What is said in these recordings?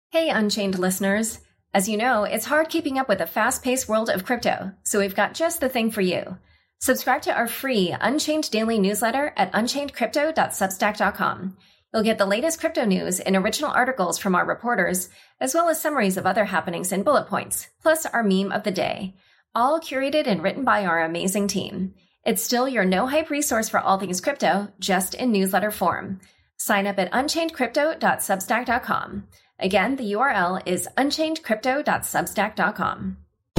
Hey, Unchained listeners. As you know, it's hard keeping up with the fast-paced world of crypto, so we've got just the thing for you. Subscribe to our free Unchained daily newsletter at unchainedcrypto.substack.com. You'll get the latest crypto news and original articles from our reporters, as well as summaries of other happenings and bullet points, plus our meme of the day, all curated and written by our amazing team. It's still your no-hype resource for all things crypto, just in newsletter form. Sign up at unchainedcrypto.substack.com. Again, the URL is unchainedcrypto.substack.com.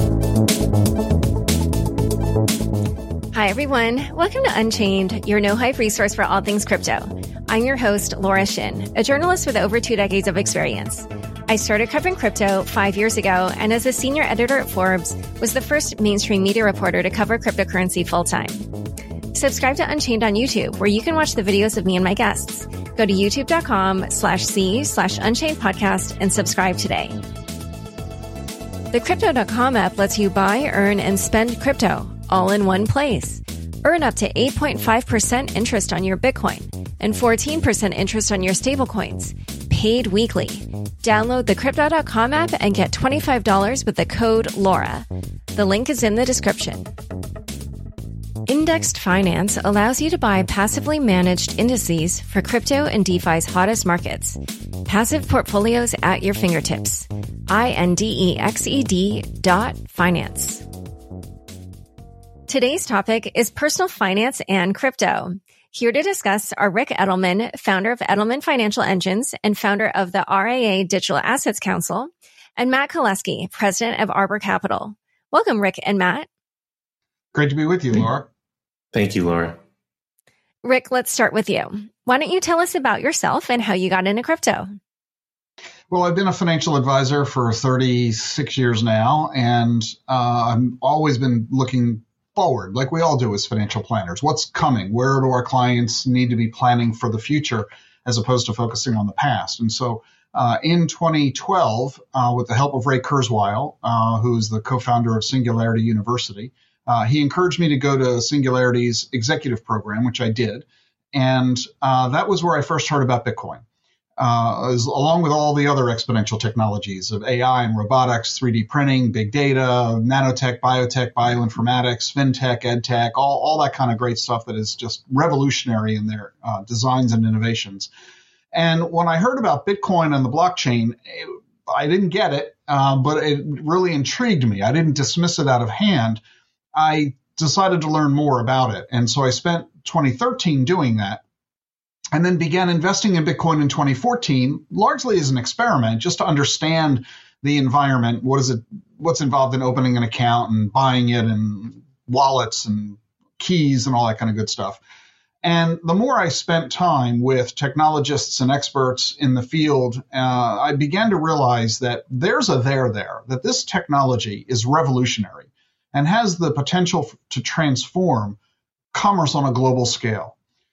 Hi, everyone. Welcome to Unchained, your no-hype resource for all things crypto. I'm your host, Laura Shin, a journalist with over 2 decades of experience. I started covering crypto 5 years ago, and as a senior editor at Forbes, was the first mainstream media reporter to cover cryptocurrency full-time. Subscribe to Unchained on YouTube, where you can watch the videos of me and my guests. Go to youtube.com/c/Unchained podcast and subscribe today. The Crypto.com app lets you buy, earn, and spend crypto all in one place. Earn up to 8.5% interest on your Bitcoin and 14% interest on your stablecoins, paid weekly. Download the Crypto.com app and get $25 with the code LAURA. The link is in the description. Indexed Finance allows you to buy passively managed indices for crypto and DeFi's hottest markets. Passive portfolios at your fingertips. INDEXED.finance. Today's topic is personal finance and crypto. Here to discuss are Ric Edelman, founder of Edelman Financial Engines and founder of the RIA Digital Assets Council, and Matt Kolesky, president of Arbor Capital. Welcome, Ric and Matt. Great to be with you, Laura. Thank you, Laura. Ric, let's start with you. Why don't you tell us about yourself and how you got into crypto? Well, I've been a financial advisor for 36 years now, and I've always been looking forward, like we all do as financial planners. What's coming? Where do our clients need to be planning for the future as opposed to focusing on the past? And so in 2012, with the help of Ray Kurzweil, who's the co-founder of Singularity University, he encouraged me to go to Singularity's executive program, which I did. And that was where I first heard about Bitcoin, along with all the other exponential technologies of AI and robotics, 3D printing, big data, nanotech, biotech, bioinformatics, fintech, edtech, all that kind of great stuff that is just revolutionary in their designs and innovations. And when I heard about Bitcoin and the blockchain, I didn't get it, but it really intrigued me. I didn't dismiss it out of hand. I decided to learn more about it. And so I spent 2013 doing that and then began investing in Bitcoin in 2014, largely as an experiment, just to understand the environment. What's involved in opening an account and buying it and wallets and keys and all that kind of good stuff. And the more I spent time with technologists and experts in the field, I began to realize that there's a there, that this technology is revolutionary and has the potential to transform commerce on a global scale.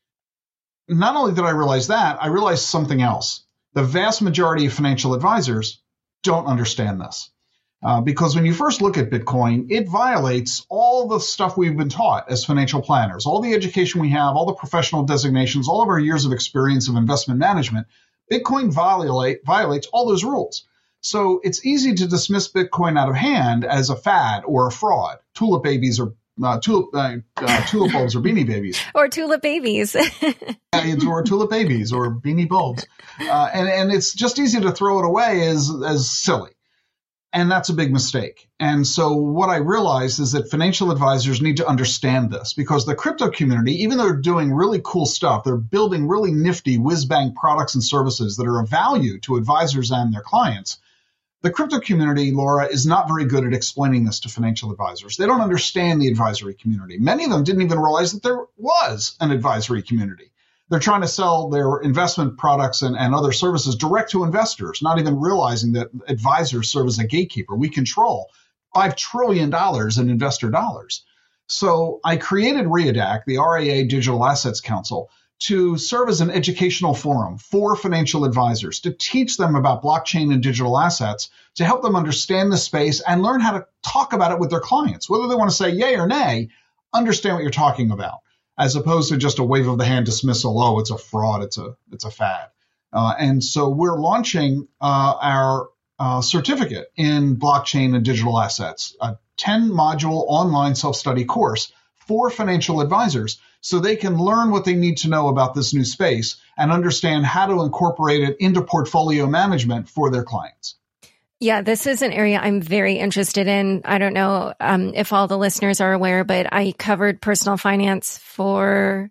Not only did I realize that, I realized something else. The vast majority of financial advisors don't understand this. Because when you first look at Bitcoin, it violates all the stuff we've been taught as financial planners, all the education we have, all the professional designations, all of our years of experience of investment management. Bitcoin violates all those rules. So it's easy to dismiss Bitcoin out of hand as a fad or a fraud. Tulip babies or tulip bulbs or beanie babies. Or tulip babies. Or tulip babies or beanie bulbs. And it's just easy to throw it away as silly. And that's a big mistake. And so what I realized is that financial advisors need to understand this because the crypto community, even though they're doing really cool stuff, they're building really nifty whiz-bang products and services that are of value to advisors and their clients. The crypto community, Laura, is not very good at explaining this to financial advisors. They don't understand the advisory community. Many of them didn't even realize that there was an advisory community. They're trying to sell their investment products and other services direct to investors, not even realizing that advisors serve as a gatekeeper. We control $5 trillion in investor dollars. So I created RIADAC, the RIA Digital Assets Council, to serve as an educational forum for financial advisors, to teach them about blockchain and digital assets, to help them understand the space and learn how to talk about it with their clients. Whether they want to say yay or nay, understand what you're talking about, as opposed to just a wave of the hand dismissal. Oh, it's a fraud. It's a fad. And so we're launching our certificate in blockchain and digital assets, a 10-module online self-study course for financial advisors so they can learn what they need to know about this new space and understand how to incorporate it into portfolio management for their clients. Yeah, this is an area I'm very interested in. I don't know if all the listeners are aware, but I covered personal finance for,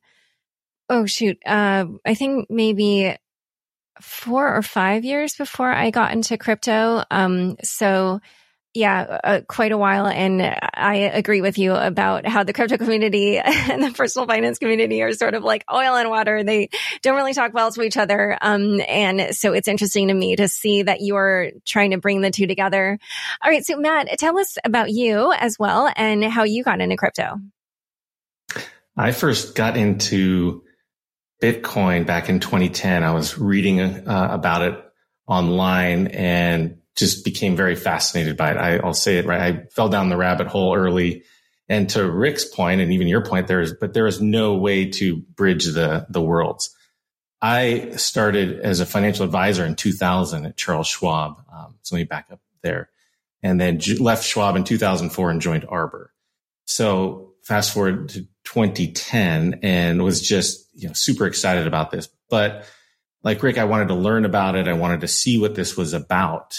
I think maybe 4 or 5 years before I got into crypto. Quite a while. And I agree with you about how the crypto community and the personal finance community are sort of like oil and water. They don't really talk well to each other. And so it's interesting to me to see that you're trying to bring the two together. All right. So Matt, tell us about you as well and how you got into crypto. I first got into Bitcoin back in 2010. I was reading about it online and just became very fascinated by it. I'll say it right. I fell down the rabbit hole early. And to Rick's point, and even your point, there is no way to bridge the worlds. I started as a financial advisor in 2000 at Charles Schwab. So let me back up there. And then left Schwab in 2004 and joined Arbor. So fast forward to 2010 and was just, super excited about this. But like Rick, I wanted to learn about it. I wanted to see what this was about.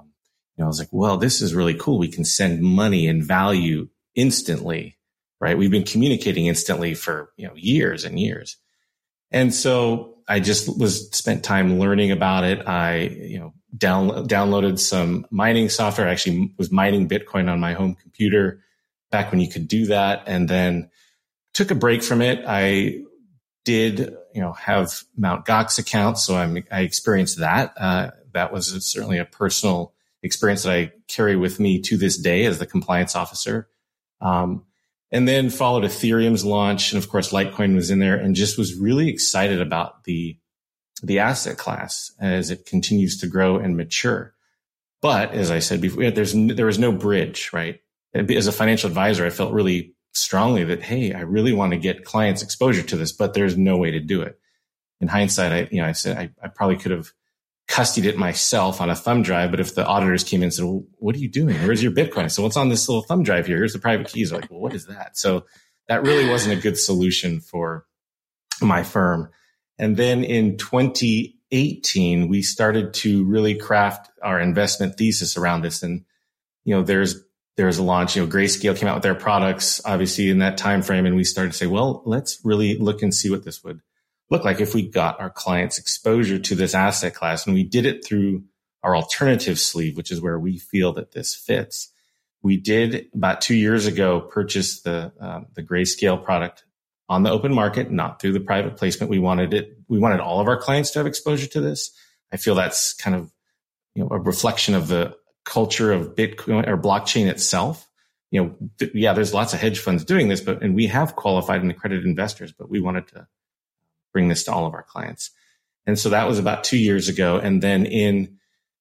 I was like, well, this is really cool. We can send money and value instantly, right? We've been communicating instantly for, years and years. And so I just spent time learning about it. I, downloaded some mining software. I actually was mining Bitcoin on my home computer back when you could do that. And then took a break from it. I did, have Mt. Gox accounts. So I experienced that. That was certainly a personal experience that I carry with me to this day as the compliance officer. And then followed Ethereum's launch. And of course, Litecoin was in there and just was really excited about the asset class as it continues to grow and mature. But as I said before, there was no bridge, right? As a financial advisor, I felt really strongly that, hey, I really want to get clients exposure to this, but there's no way to do it. In hindsight, I said I probably could have custodied it myself on a thumb drive. But if the auditors came in and said, well, what are you doing? Where's your Bitcoin? So what's on this little thumb drive here? Here's the private keys. I'm like, well, what is that? So that really wasn't a good solution for my firm. And then in 2018, we started to really craft our investment thesis around this. And, there's a launch, Grayscale came out with their products, obviously in that time frame. And we started to say, well, let's really look and see what this would look like if we got our clients exposure to this asset class. And we did it through our alternative sleeve, which is where we feel that this fits. We did about 2 years ago purchase the Grayscale product on the open market, not through the private placement. We wanted all of our clients to have exposure to this. I feel that's kind of, a reflection of the culture of Bitcoin or blockchain itself. There's lots of hedge funds doing this, and we have qualified and accredited investors, but we wanted to bring this to all of our clients. And so that was about 2 years ago. And then in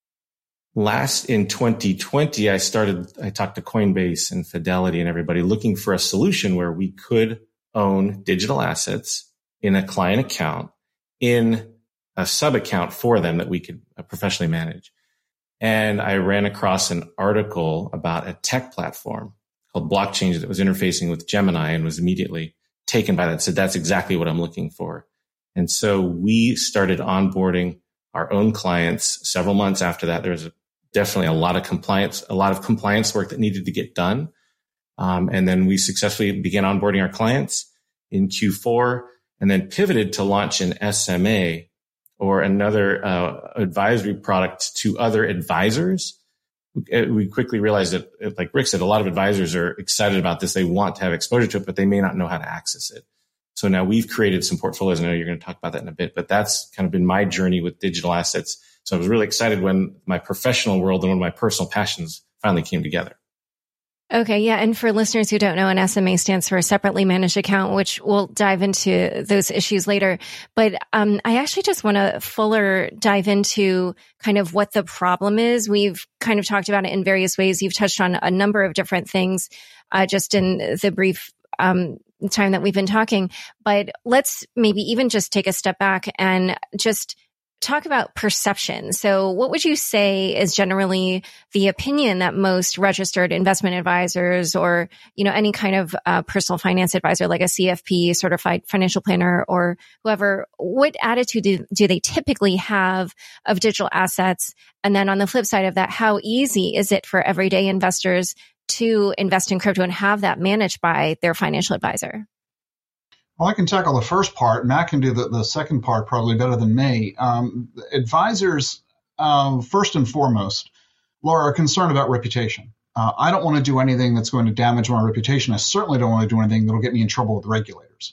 2020, I talked to Coinbase and Fidelity and everybody looking for a solution where we could own digital assets in a client account in a sub account for them that we could professionally manage. And I ran across an article about a tech platform called Blockchain that was interfacing with Gemini and was immediately taken by that. Said, that's exactly what I'm looking for. And so we started onboarding our own clients several months after that. There was definitely a lot of compliance work that needed to get done. And then we successfully began onboarding our clients in Q4 and then pivoted to launch an SMA or another advisory product to other advisors. We quickly realized that, like Rick said, a lot of advisors are excited about this. They want to have exposure to it, but they may not know how to access it. So now we've created some portfolios. I know you're going to talk about that in a bit, but that's kind of been my journey with digital assets. So I was really excited when my professional world and one of my personal passions finally came together. Okay. Yeah. And for listeners who don't know, an SMA stands for a separately managed account, which we'll dive into those issues later. But I actually just want to fuller dive into kind of what the problem is. We've kind of talked about it in various ways. You've touched on a number of different things just in the brief time that we've been talking. But let's maybe even just take a step back and just talk about perception. So what would you say is generally the opinion that most registered investment advisors or, any kind of personal finance advisor like a CFP, certified financial planner, or whoever, what attitude do they typically have of digital assets? And then on the flip side of that, how easy is it for everyday investors to invest in crypto and have that managed by their financial advisor? Well, I can tackle the first part. Matt can do the second part probably better than me. Advisors, first and foremost, Laura, are concerned about reputation. I don't want to do anything that's going to damage my reputation. I certainly don't want to do anything that'll get me in trouble with regulators.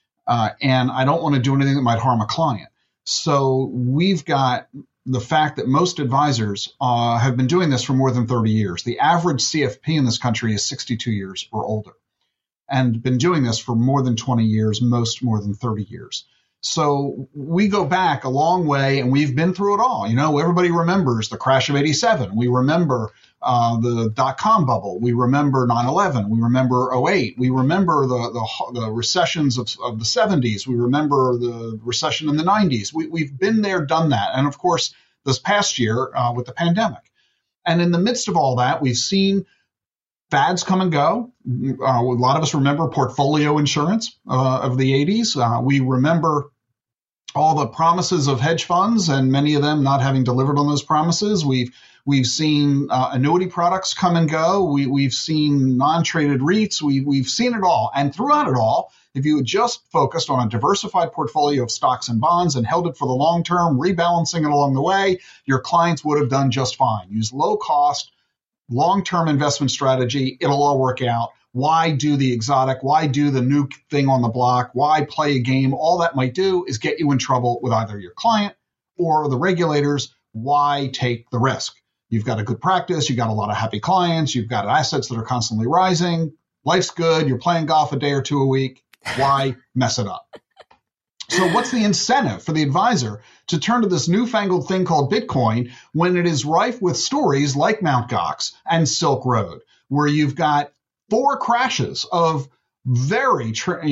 And I don't want to do anything that might harm a client. So we've got the fact that most advisors have been doing this for more than 30 years. The average CFP in this country is 62 years or older, and been doing this for more than 20 years, most more than 30 years. So we go back a long way, and we've been through it all. Everybody remembers the crash of '87. We remember the dot-com bubble. We remember 9/11. We remember '08. We remember the recessions of the '70s. We remember the recession in the '90s. We've been there, done that. And of course, this past year with the pandemic. And in the midst of all that, we've seen fads come and go. A lot of us remember portfolio insurance of the '80s. We remember all the promises of hedge funds and many of them not having delivered on those promises. We've seen annuity products come and go. We've seen non-traded REITs. We've seen it all. And throughout it all, if you had just focused on a diversified portfolio of stocks and bonds and held it for the long term, rebalancing it along the way, your clients would have done just fine. Use low cost, long-term investment strategy. It'll all work out. Why do the exotic? Why do the new thing on the block? Why play a game? All that might do is get you in trouble with either your client or the regulators. Why take the risk? You've got a good practice. You've got a lot of happy clients. You've got assets that are constantly rising. Life's good. You're playing golf a day or two a week. Why mess it up? So what's the incentive for the advisor to turn to this newfangled thing called Bitcoin when it is rife with stories like Mt. Gox and Silk Road, where you've got 4 crashes of very,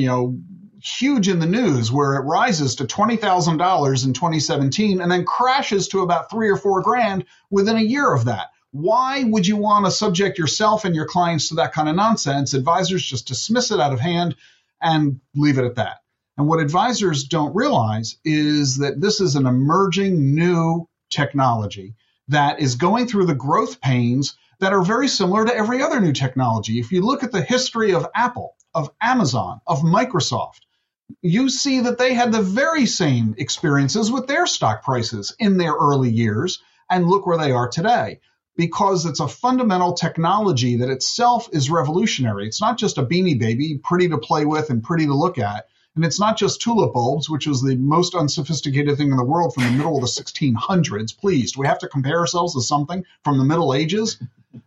huge in the news, where it rises to $20,000 in 2017 and then crashes to about $3 or $4 grand within a year of that? Why would you want to subject yourself and your clients to that kind of nonsense? Advisors just dismiss it out of hand and leave it at that. And what advisors don't realize is that this is an emerging new technology that is going through the growth pains that are very similar to every other new technology. If you look at the history of Apple, of Amazon, of Microsoft, you see that they had the very same experiences with their stock prices in their early years, and look where they are today. Because it's a fundamental technology that itself is revolutionary. It's not just a Beanie Baby, pretty to play with and pretty to look at. And it's not just tulip bulbs, which was the most unsophisticated thing in the world from the middle of the 1600s. Please, do we have to compare ourselves to something from the Middle Ages?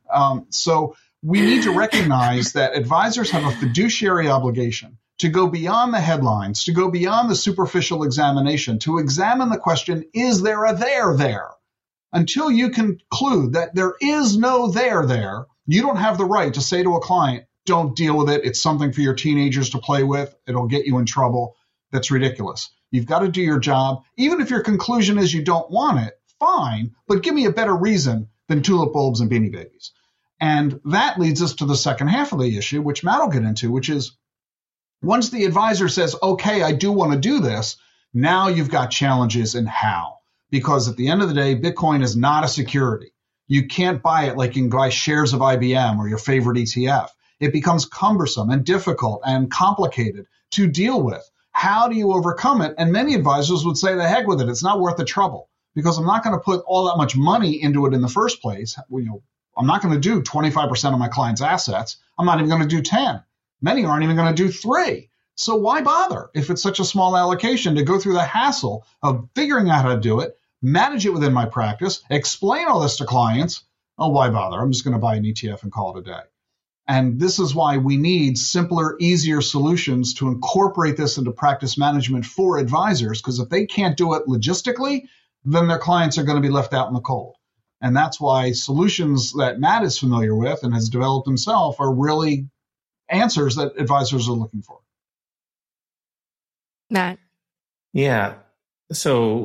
So we need to recognize that advisors have a fiduciary obligation to go beyond the headlines, to go beyond the superficial examination, to examine the question, is there a there there? Until you conclude that there is no there, you don't have the right to say to a client, don't deal with it. It's something for your teenagers to play with. It'll get you in trouble. That's ridiculous. You've got to do your job. Even if your conclusion is you don't want it, fine, but give me a better reason than tulip bulbs and Beanie Babies. And that leads us to the second half of the issue, which Matt will get into, which is once the advisor says, okay, I do want to do this, now you've got challenges in how. Because at the end of the day, Bitcoin is not a security. You can't buy it like you can buy shares of IBM or your favorite ETF. It becomes cumbersome and difficult and complicated to deal with. How do you overcome it? And many advisors would say, the heck with it. It's not worth the trouble because I'm not going to put all that much money into it in the first place. I'm not going to do 25% of my client's assets. I'm not even going to do 10. Many aren't even going to do 3. So why bother if it's such a small allocation to go through the hassle of figuring out how to do it, manage it within my practice, explain all this to clients? Oh, why bother? I'm just going to buy an ETF and call it a day. And this is why we need simpler, easier solutions to incorporate this into practice management for advisors, because if they can't do it logistically, then their clients are going to be left out in the cold. And that's why solutions that Matt is familiar with and has developed himself are really answers that advisors are looking for. Matt. Yeah. So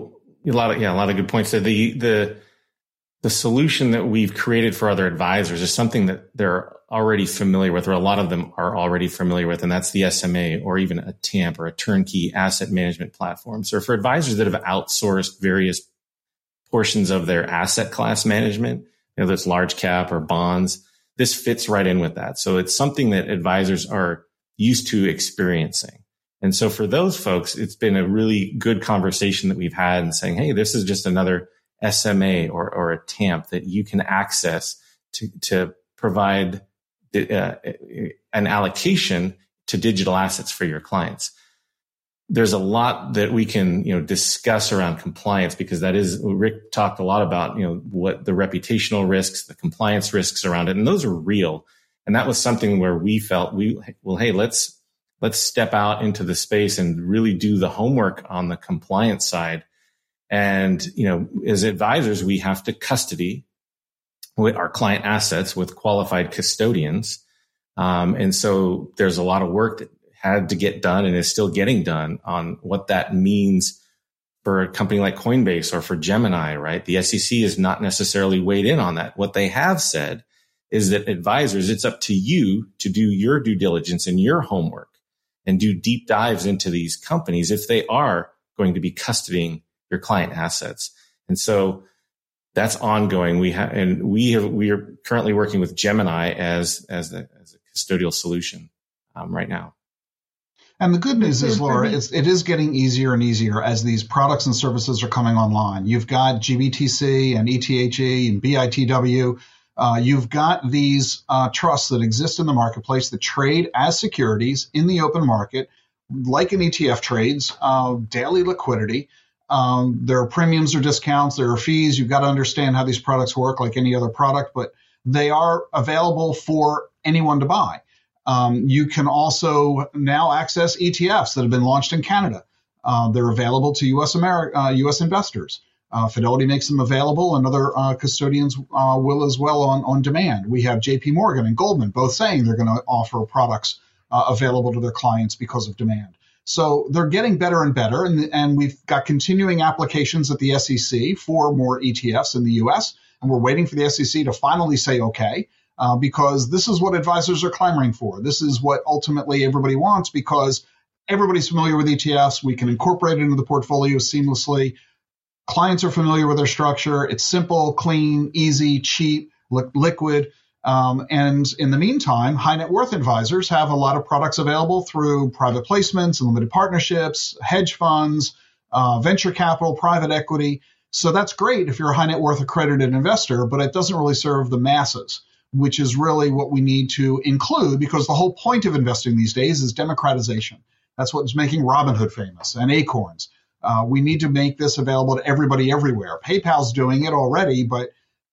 A lot of good points. So the solution that we've created for other advisors is something that they're already familiar with, or a lot of them are already familiar with, and that's the SMA, or even a TAMP, or a turnkey asset management platform. So for advisors that have outsourced various portions of their asset class management, whether it's large cap or bonds, this fits right in with that. So it's something that advisors are used to experiencing. And so for those folks, it's been a really good conversation that we've had and saying, hey, this is just another SMA or a TAMP that you can access to provide an allocation to digital assets for your clients. There's a lot that we can, discuss around compliance, because that is, Rick talked a lot about, what the reputational risks, the compliance risks around it. And those are real. And that was something where we felt hey, let's step out into the space and really do the homework on the compliance side. And, as advisors, we have to custody with our client assets with qualified custodians. And so there's a lot of work that had to get done and is still getting done on what that means for a company like Coinbase or for Gemini, right? The SEC is not necessarily weighed in on that. What they have said is that advisors, it's up to you to do your due diligence and your homework and do deep dives into these companies if they are going to be custodying your client assets. And so that's ongoing. We are currently working with Gemini as a custodial solution right now. And the good news is, Laura, it is getting easier and easier as these products and services are coming online. You've got GBTC and ETHE and BITW. You've got these trusts that exist in the marketplace that trade as securities in the open market, like an ETF trades, daily liquidity. There are premiums or discounts. There are fees. You've got to understand how these products work like any other product, but they are available for anyone to buy. You can also now access ETFs that have been launched in Canada. They're available to U.S. investors. Fidelity makes them available, and other custodians will as well on demand. We have J.P. Morgan and Goldman both saying they're going to offer products available to their clients because of demand. So they're getting better and better, and we've got continuing applications at the SEC for more ETFs in the U.S., and we're waiting for the SEC to finally say okay. Because this is what advisors are clamoring for. This is what ultimately everybody wants, because everybody's familiar with ETFs. We can incorporate it into the portfolio seamlessly. Clients are familiar with their structure. It's simple, clean, easy, cheap, liquid. And in the meantime, high net worth advisors have a lot of products available through private placements and limited partnerships, hedge funds, venture capital, private equity. So that's great if you're a high net worth accredited investor, but it doesn't really serve the masses, which is really what we need to include, because the whole point of investing these days is democratization. That's what's making Robinhood famous and Acorns. We need to make this available to everybody everywhere. PayPal's doing it already, but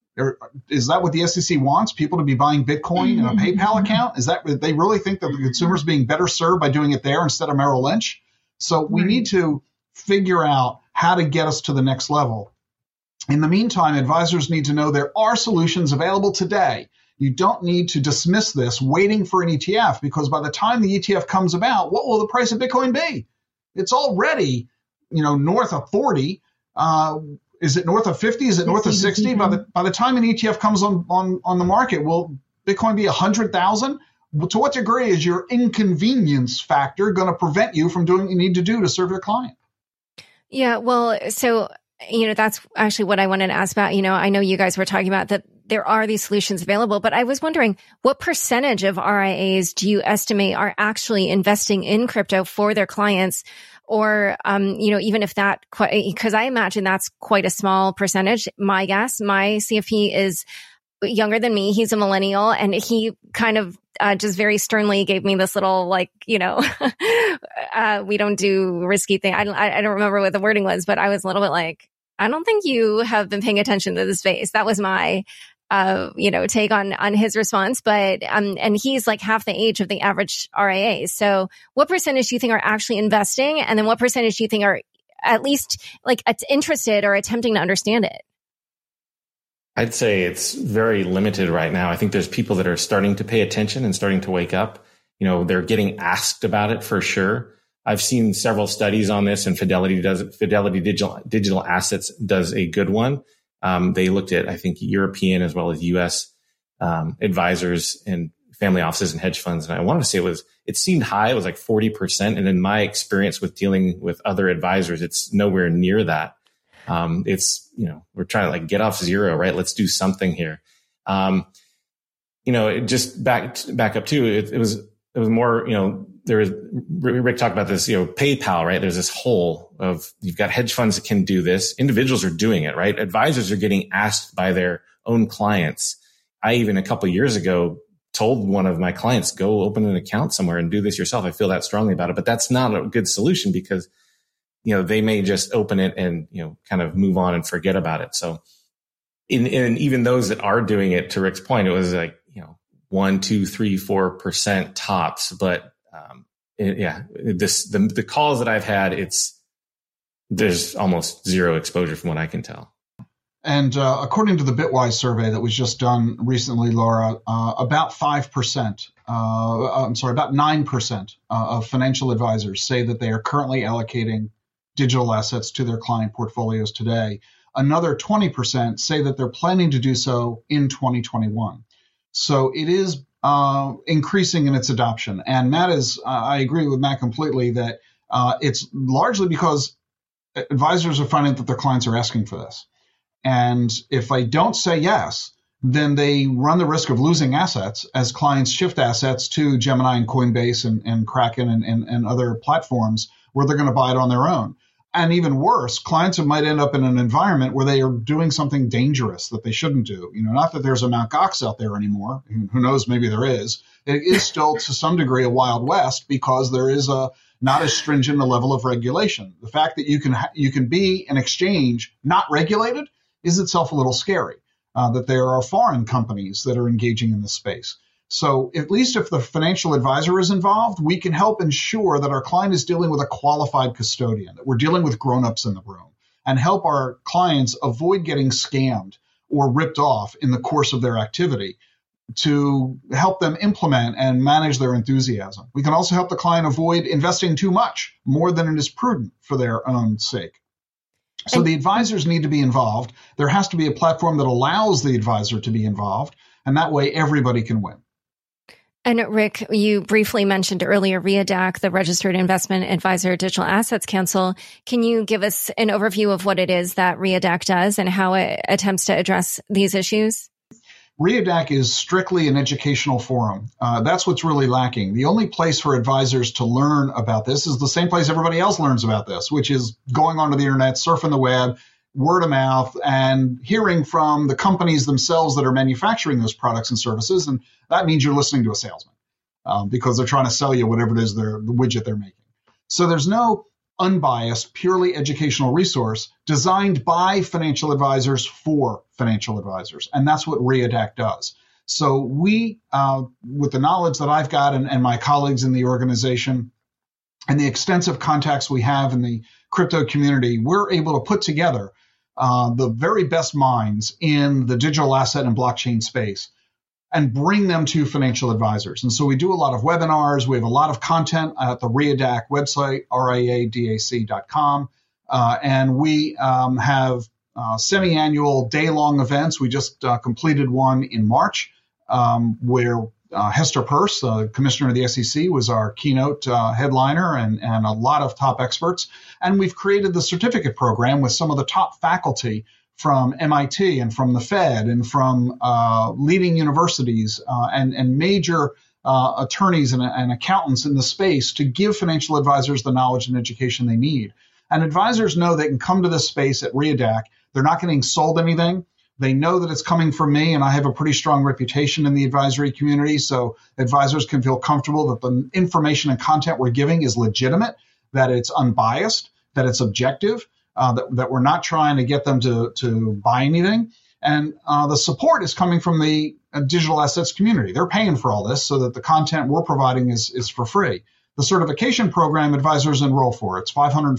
is that what the SEC wants? People to be buying Bitcoin in a PayPal account? Is that they really think that the consumer's being better served by doing it there instead of Merrill Lynch? So we need to figure out how to get us to the next level. In the meantime, advisors need to know there are solutions available today. You don't need to dismiss this waiting for an ETF, because by the time the ETF comes about, what will the price of Bitcoin be? It's already, north of 40. Is it north of 50? Is it north of 60? By the time an ETF comes on the market, will Bitcoin be 100,000? To what degree is your inconvenience factor going to prevent you from doing what you need to do to serve your client? Yeah, well, so that's actually what I wanted to ask about. I know you guys were talking about that there are these solutions available, but I was wondering, what percentage of RIAs do you estimate are actually investing in crypto for their clients? Or, even if that, because I imagine that's quite a small percentage. My guess, my CFP is younger than me. He's a millennial, and he kind of just very sternly gave me this little, we don't do risky thing. I don't remember what the wording was, but I was a little bit like, I don't think you have been paying attention to the space. That was my, take on his response. But, and he's like half the age of the average RIA. So what percentage do you think are actually investing? And then what percentage do you think are at least interested or attempting to understand it? I'd say it's very limited right now. I think there's people that are starting to pay attention and starting to wake up. They're getting asked about it for sure. I've seen several studies on this, and Fidelity Digital Assets does a good one. They looked at, I think, European as well as U.S. Advisors and family offices and hedge funds. And I wanted to say it seemed high. It was like 40%. And in my experience with dealing with other advisors, it's nowhere near that. It's, we're trying to like get off zero, right? Let's do something here. It just back up too. It was more, Rick talked about this, PayPal, right? There's this hole of, you've got hedge funds that can do this. Individuals are doing it, right? Advisors are getting asked by their own clients. I even a couple of years ago told one of my clients, go open an account somewhere and do this yourself. I feel that strongly about it, but that's not a good solution because, they may just open it and, kind of move on and forget about it. So in even those that are doing it, to Rick's point, it was like, 1, 2, 3, 4% tops. But, the calls that I've had, there's almost zero exposure from what I can tell. And according to the Bitwise survey that was just done recently, Laura, about 9% of financial advisors say that they are currently allocating digital assets to their client portfolios today. Another 20% say that they're planning to do so in 2021. So it is increasing in its adoption. And I agree with Matt completely that it's largely because advisors are finding that their clients are asking for this. And if they don't say yes, then they run the risk of losing assets as clients shift assets to Gemini and Coinbase and Kraken and other platforms where they're going to buy it on their own. And even worse, clients might end up in an environment where they are doing something dangerous that they shouldn't do. Not that there's a Mt. Gox out there anymore. Who knows? Maybe there is. It is still to some degree a Wild West because there is not as stringent a level of regulation. The fact that you can be an exchange not regulated is itself a little scary, that there are foreign companies that are engaging in this space. So at least if the financial advisor is involved, we can help ensure that our client is dealing with a qualified custodian, that we're dealing with grown-ups in the room, and help our clients avoid getting scammed or ripped off in the course of their activity to help them implement and manage their enthusiasm. We can also help the client avoid investing too much, more than it is prudent for their own sake. So the advisors need to be involved. There has to be a platform that allows the advisor to be involved, and that way everybody can win. And Rick, you briefly mentioned earlier RIADAC, the Registered Investment Advisor Digital Assets Council. Can you give us an overview of what it is that RIADAC does and how it attempts to address these issues? RIADAC is strictly an educational forum. That's what's really lacking. The only place for advisors to learn about this is the same place everybody else learns about this, which is going onto the internet, surfing the web, word of mouth, and hearing from the companies themselves that are manufacturing those products and services. And that means you're listening to a salesman because they're trying to sell you whatever it is the widget they're making. So there's no unbiased, purely educational resource designed by financial advisors for financial advisors. And that's what RIADAC does. So we, with the knowledge that I've got and my colleagues in the organization and the extensive contacts we have in the crypto community, we're able to put together the very best minds in the digital asset and blockchain space and bring them to financial advisors. And so we do a lot of webinars. We have a lot of content at the RIADAC website, riadac.com. And we have semi-annual day-long events. We just completed one in March where Hester Peirce, the commissioner of the SEC, was our keynote headliner and a lot of top experts. And we've created the certificate program with some of the top faculty from MIT and from the Fed and from leading universities and major attorneys and accountants in the space to give financial advisors the knowledge and education they need. And advisors know they can come to this space at RIADAC. They're not getting sold anything. They know that it's coming from me, and I have a pretty strong reputation in the advisory community, so advisors can feel comfortable that the information and content we're giving is legitimate, that it's unbiased, that it's objective, that we're not trying to get them to buy anything. And the support is coming from the digital assets community. They're paying for all this so that the content we're providing is for free. The certification program advisors enroll for. It's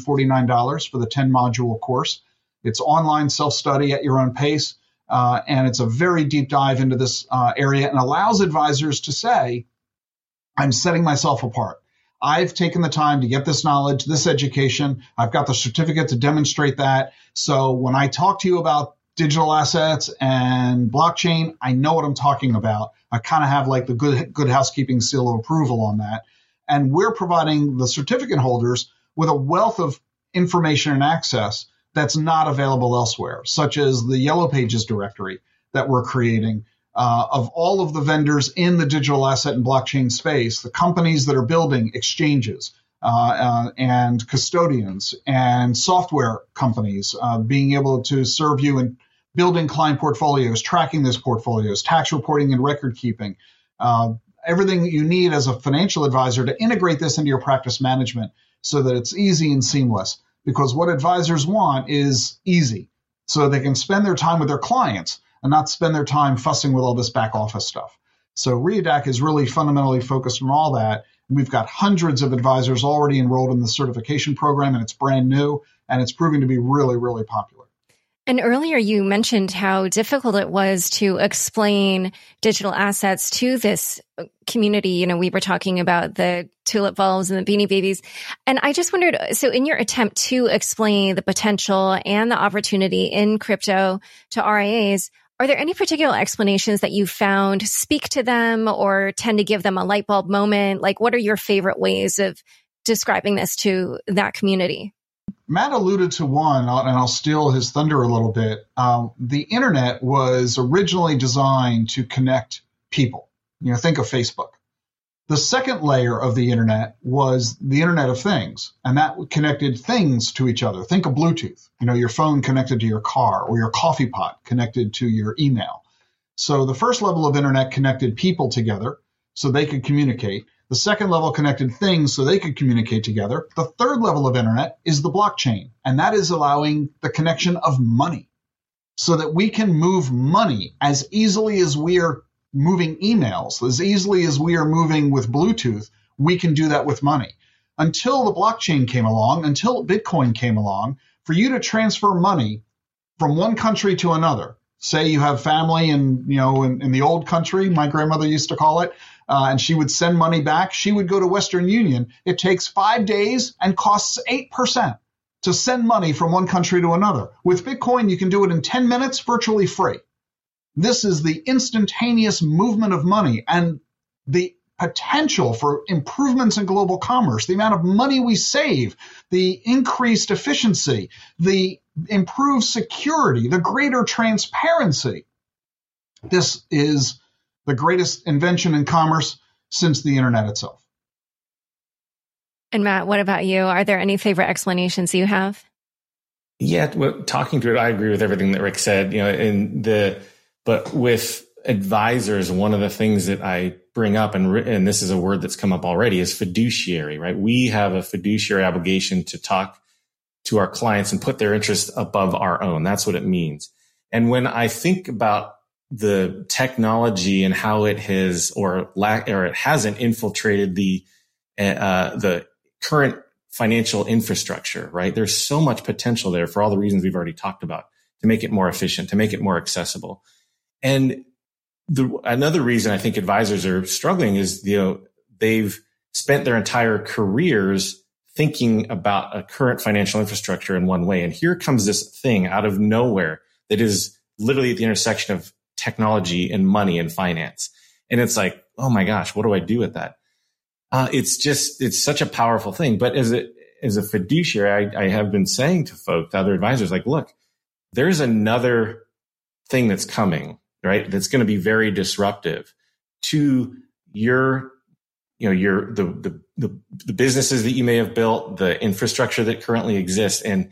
$549 for the 10-module course. It's online self-study at your own pace. And it's a very deep dive into this area and allows advisors to say, I'm setting myself apart. I've taken the time to get this knowledge, this education. I've got the certificate to demonstrate that. So when I talk to you about digital assets and blockchain, I know what I'm talking about. I kind of have like the good housekeeping seal of approval on that. And we're providing the certificate holders with a wealth of information and access that's not available elsewhere, such as the Yellow Pages directory that we're creating of all of the vendors in the digital asset and blockchain space, the companies that are building exchanges and custodians and software companies, being able to serve you in building client portfolios, tracking those portfolios, tax reporting and record keeping, everything that you need as a financial advisor to integrate this into your practice management so that it's easy and seamless. Because what advisors want is easy, so they can spend their time with their clients and not spend their time fussing with all this back office stuff. So Readac is really fundamentally focused on all that. We've got hundreds of advisors already enrolled in the certification program, and it's brand new, and it's proving to be really, really popular. And earlier you mentioned how difficult it was to explain digital assets to this community. You know, we were talking about the tulip bulbs and the Beanie Babies. And I just wondered, so in your attempt to explain the potential and the opportunity in crypto to RIAs, are there any particular explanations that you found speak to them or tend to give them a light bulb moment? Like, what are your favorite ways of describing this to that community? Matt alluded to one, and I'll steal his thunder a little bit. The internet was originally designed to connect people. You know, think of Facebook. The second layer of the internet was the Internet of Things, and that connected things to each other. Think of Bluetooth, you know, your phone connected to your car or your coffee pot connected to your email. So the first level of internet connected people together so they could communicate. The second level connected things so they could communicate together. The third level of internet is the blockchain, and that is allowing the connection of money so that we can move money as easily as we are moving emails, as easily as we are moving with Bluetooth. We can do that with money. Until the blockchain came along, until Bitcoin came along, for you to transfer money from one country to another, say you have family in the old country, my grandmother used to call it, and she would send money back. She would go to Western Union. It takes 5 days and costs 8% to send money from one country to another. With Bitcoin, you can do it in 10 minutes, virtually free. This is the instantaneous movement of money and the potential for improvements in global commerce, the amount of money we save, the increased efficiency, the improved security, the greater transparency. This is the greatest invention in commerce since the internet itself. And Matt, what about you? Are there any favorite explanations you have? Yeah, well, talking to it, I agree with everything that Rick said. You know, but with advisors, one of the things that I bring up, and this is a word that's come up already, is fiduciary. Right? We have a fiduciary obligation to talk to our clients and put their interests above our own. That's what it means. And when I think about the technology and how it has or it hasn't infiltrated the current financial infrastructure, right? There's so much potential there for all the reasons we've already talked about, to make it more efficient, to make it more accessible. And another reason I think advisors are struggling is, they've spent their entire careers thinking about a current financial infrastructure in one way. And here comes this thing out of nowhere that is literally at the intersection of technology and money and finance. And it's like, oh my gosh, what do I do with that? It's such a powerful thing. But as a fiduciary, I have been saying to folks, other advisors, like, look, there's another thing that's coming, right? That's going to be very disruptive to the businesses that you may have built, the infrastructure that currently exists. And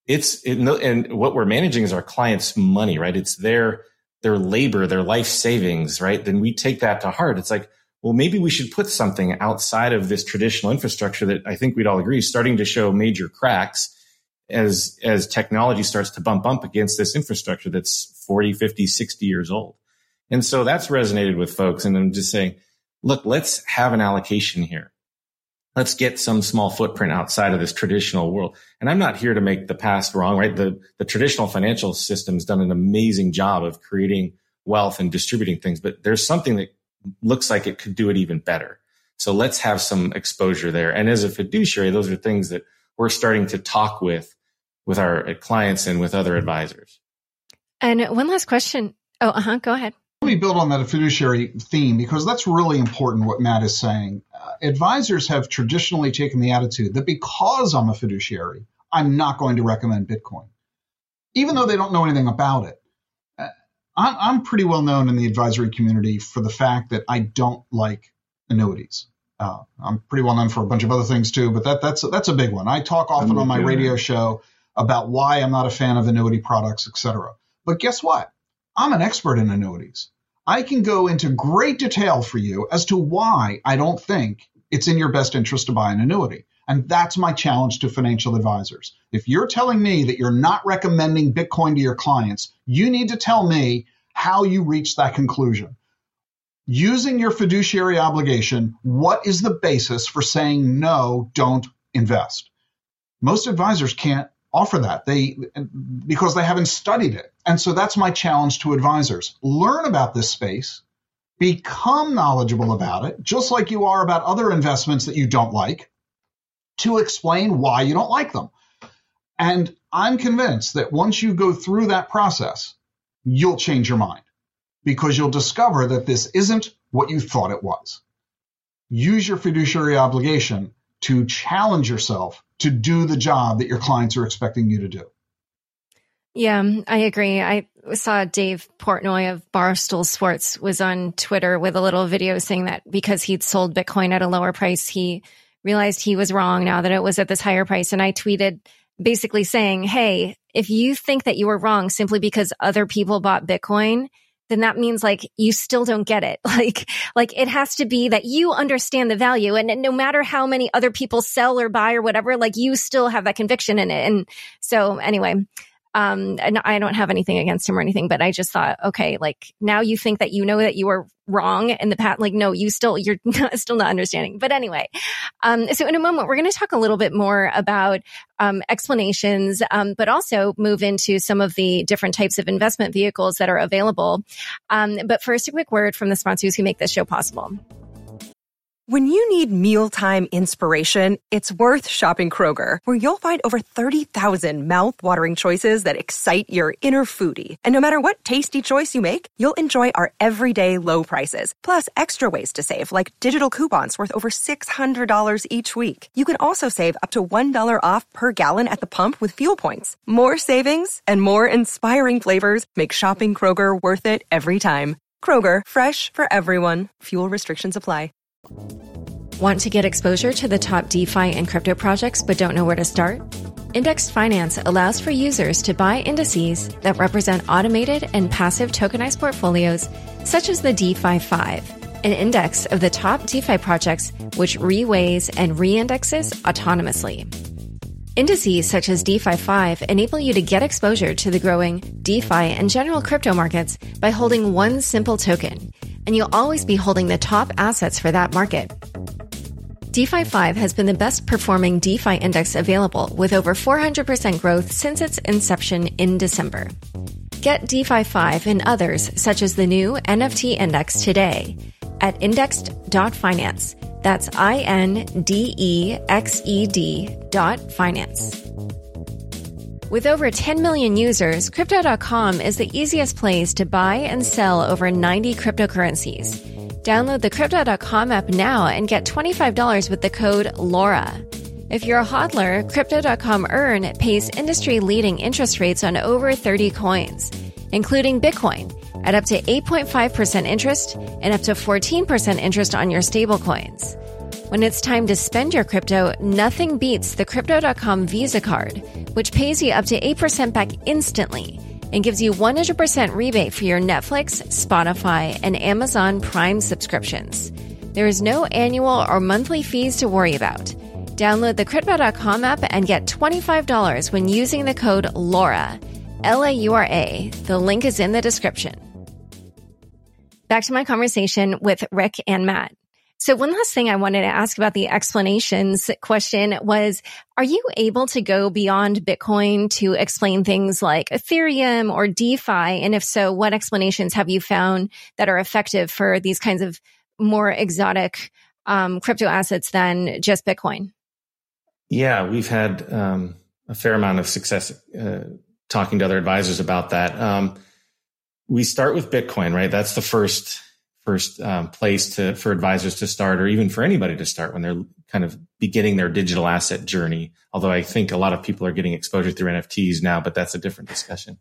and what we're managing is our clients' money, right? It's their labor, their life savings, right? Then we take that to heart. It's like, well, maybe we should put something outside of this traditional infrastructure that I think we'd all agree is starting to show major cracks as technology starts to bump up against this infrastructure that's 40, 50, 60 years old. And so that's resonated with folks. And I'm just saying, look, let's have an allocation here. Let's get some small footprint outside of this traditional world. And I'm not here to make the past wrong, right? The traditional financial system's done an amazing job of creating wealth and distributing things, but there's something that looks like it could do it even better. So let's have some exposure there. And as a fiduciary, those are things that we're starting to talk with our clients and with other advisors. And one last question. Go ahead. Let me build on that fiduciary theme, because that's really important what Matt is saying. Advisors have traditionally taken the attitude that because I'm a fiduciary, I'm not going to recommend Bitcoin, even though they don't know anything about it. I'm pretty well known in the advisory community for the fact that I don't like annuities. I'm pretty well known for a bunch of other things too, but that's a big one. I talk often on my radio show about why I'm not a fan of annuity products, et cetera. But guess what? I'm an expert in annuities. I can go into great detail for you as to why I don't think it's in your best interest to buy an annuity. And that's my challenge to financial advisors. If you're telling me that you're not recommending Bitcoin to your clients, you need to tell me how you reached that conclusion. Using your fiduciary obligation, what is the basis for saying no, don't invest? Most advisors can't offer that because they haven't studied it. And so that's my challenge to advisors. Learn about this space, become knowledgeable about it, just like you are about other investments that you don't like, to explain why you don't like them. And I'm convinced that once you go through that process, you'll change your mind, because you'll discover that this isn't what you thought it was. Use your fiduciary obligation to challenge yourself to do the job that your clients are expecting you to do. Yeah, I agree. I saw Dave Portnoy of Barstool Sports was on Twitter with a little video saying that because he'd sold Bitcoin at a lower price, he realized he was wrong now that it was at this higher price. And I tweeted basically saying, hey, if you think that you were wrong simply because other people bought Bitcoin, then that means like you still don't get it. Like it has to be that you understand the value, and no matter how many other people sell or buy or whatever, like you still have that conviction in it. And so anyway, and I don't have anything against him or anything, but I just thought, okay, like now you think that you know that you were wrong in the past. Like, no, you're still not understanding. But anyway, so in a moment, we're going to talk a little bit more about explanations, but also move into some of the different types of investment vehicles that are available. But first, a quick word from the sponsors who make this show possible. When you need mealtime inspiration, it's worth shopping Kroger, where you'll find over 30,000 mouth-watering choices that excite your inner foodie. And no matter what tasty choice you make, you'll enjoy our everyday low prices, plus extra ways to save, like digital coupons worth over $600 each week. You can also save up to $1 off per gallon at the pump with fuel points. More savings and more inspiring flavors make shopping Kroger worth it every time. Kroger, fresh for everyone. Fuel restrictions apply. Want to get exposure to the top DeFi and crypto projects but don't know where to start? Indexed Finance allows for users to buy indices that represent automated and passive tokenized portfolios, such as the DeFi 5, an index of the top DeFi projects which reweighs and reindexes autonomously. Indices such as DeFi 5 enable you to get exposure to the growing DeFi and general crypto markets by holding one simple token, and you'll always be holding the top assets for that market. DeFi 5 has been the best performing DeFi index available, with over 400% growth since its inception in December. Get DeFi 5 and others, such as the new NFT index, today at indexed.finance. That's INDEXED.finance. With over 10 million users, Crypto.com is the easiest place to buy and sell over 90 cryptocurrencies. Download the Crypto.com app now and get $25 with the code LAURA. If you're a hodler, Crypto.com Earn pays industry-leading interest rates on over 30 coins, including Bitcoin, at up to 8.5% interest and up to 14% interest on your stablecoins. When it's time to spend your crypto, nothing beats the Crypto.com Visa card, which pays you up to 8% back instantly and gives you 100% rebate for your Netflix, Spotify, and Amazon Prime subscriptions. There is no annual or monthly fees to worry about. Download the Crypto.com app and get $25 when using the code LAURA, LAURA. The link is in the description. Back to my conversation with Rick and Matt. So one last thing I wanted to ask about the explanations question was, are you able to go beyond Bitcoin to explain things like Ethereum or DeFi? And if so, what explanations have you found that are effective for these kinds of more exotic crypto assets than just Bitcoin? Yeah, we've had a fair amount of success talking to other advisors about that. We start with Bitcoin, right? That's the first place for advisors to start, or even for anybody to start when they're kind of beginning their digital asset journey. Although I think a lot of people are getting exposure through NFTs now, but that's a different discussion.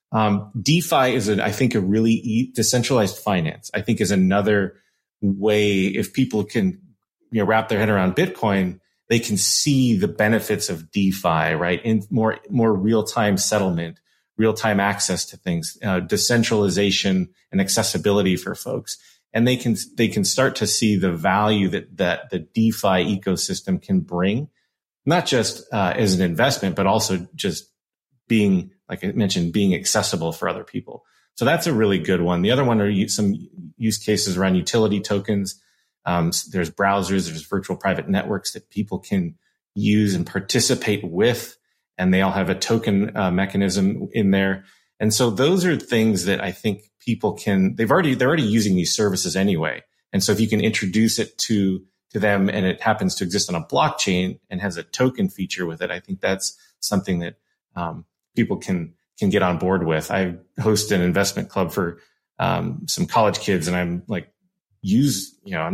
DeFi is, I think, a really decentralized finance. I think is another way, if people can, wrap their head around Bitcoin, they can see the benefits of DeFi, right? In more real-time settlement, real-time access to things, decentralization and accessibility for folks. And they can start to see the value that the DeFi ecosystem can bring, not just as an investment, but also just being, like I mentioned, being accessible for other people. So that's a really good one. The other one are some use cases around utility tokens. There's browsers, there's virtual private networks that people can use and participate with, and they all have a token mechanism in there. And so those are things that I think people they're already using these services anyway. And so if you can introduce it to them and it happens to exist on a blockchain and has a token feature with it, I think that's something that people can get on board with. I host an investment club for some college kids, and I'm like, use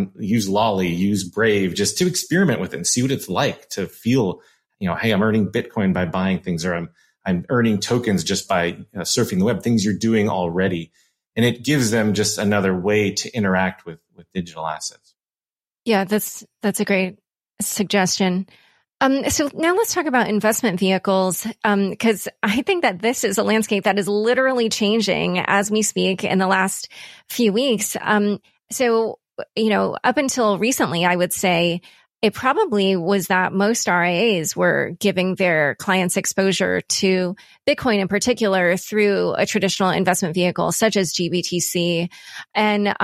Lolly, use Brave, just to experiment with it and see what it's like to feel, hey, I'm earning Bitcoin by buying things, or I'm earning tokens just by surfing the web, things you're doing already. And it gives them just another way to interact with digital assets. Yeah, that's a great suggestion. So now let's talk about investment vehicles, because I think that this is a landscape that is literally changing as we speak in the last few weeks. So, up until recently, I would say it probably was that most RIAs were giving their clients exposure to Bitcoin in particular through a traditional investment vehicle such as GBTC. And,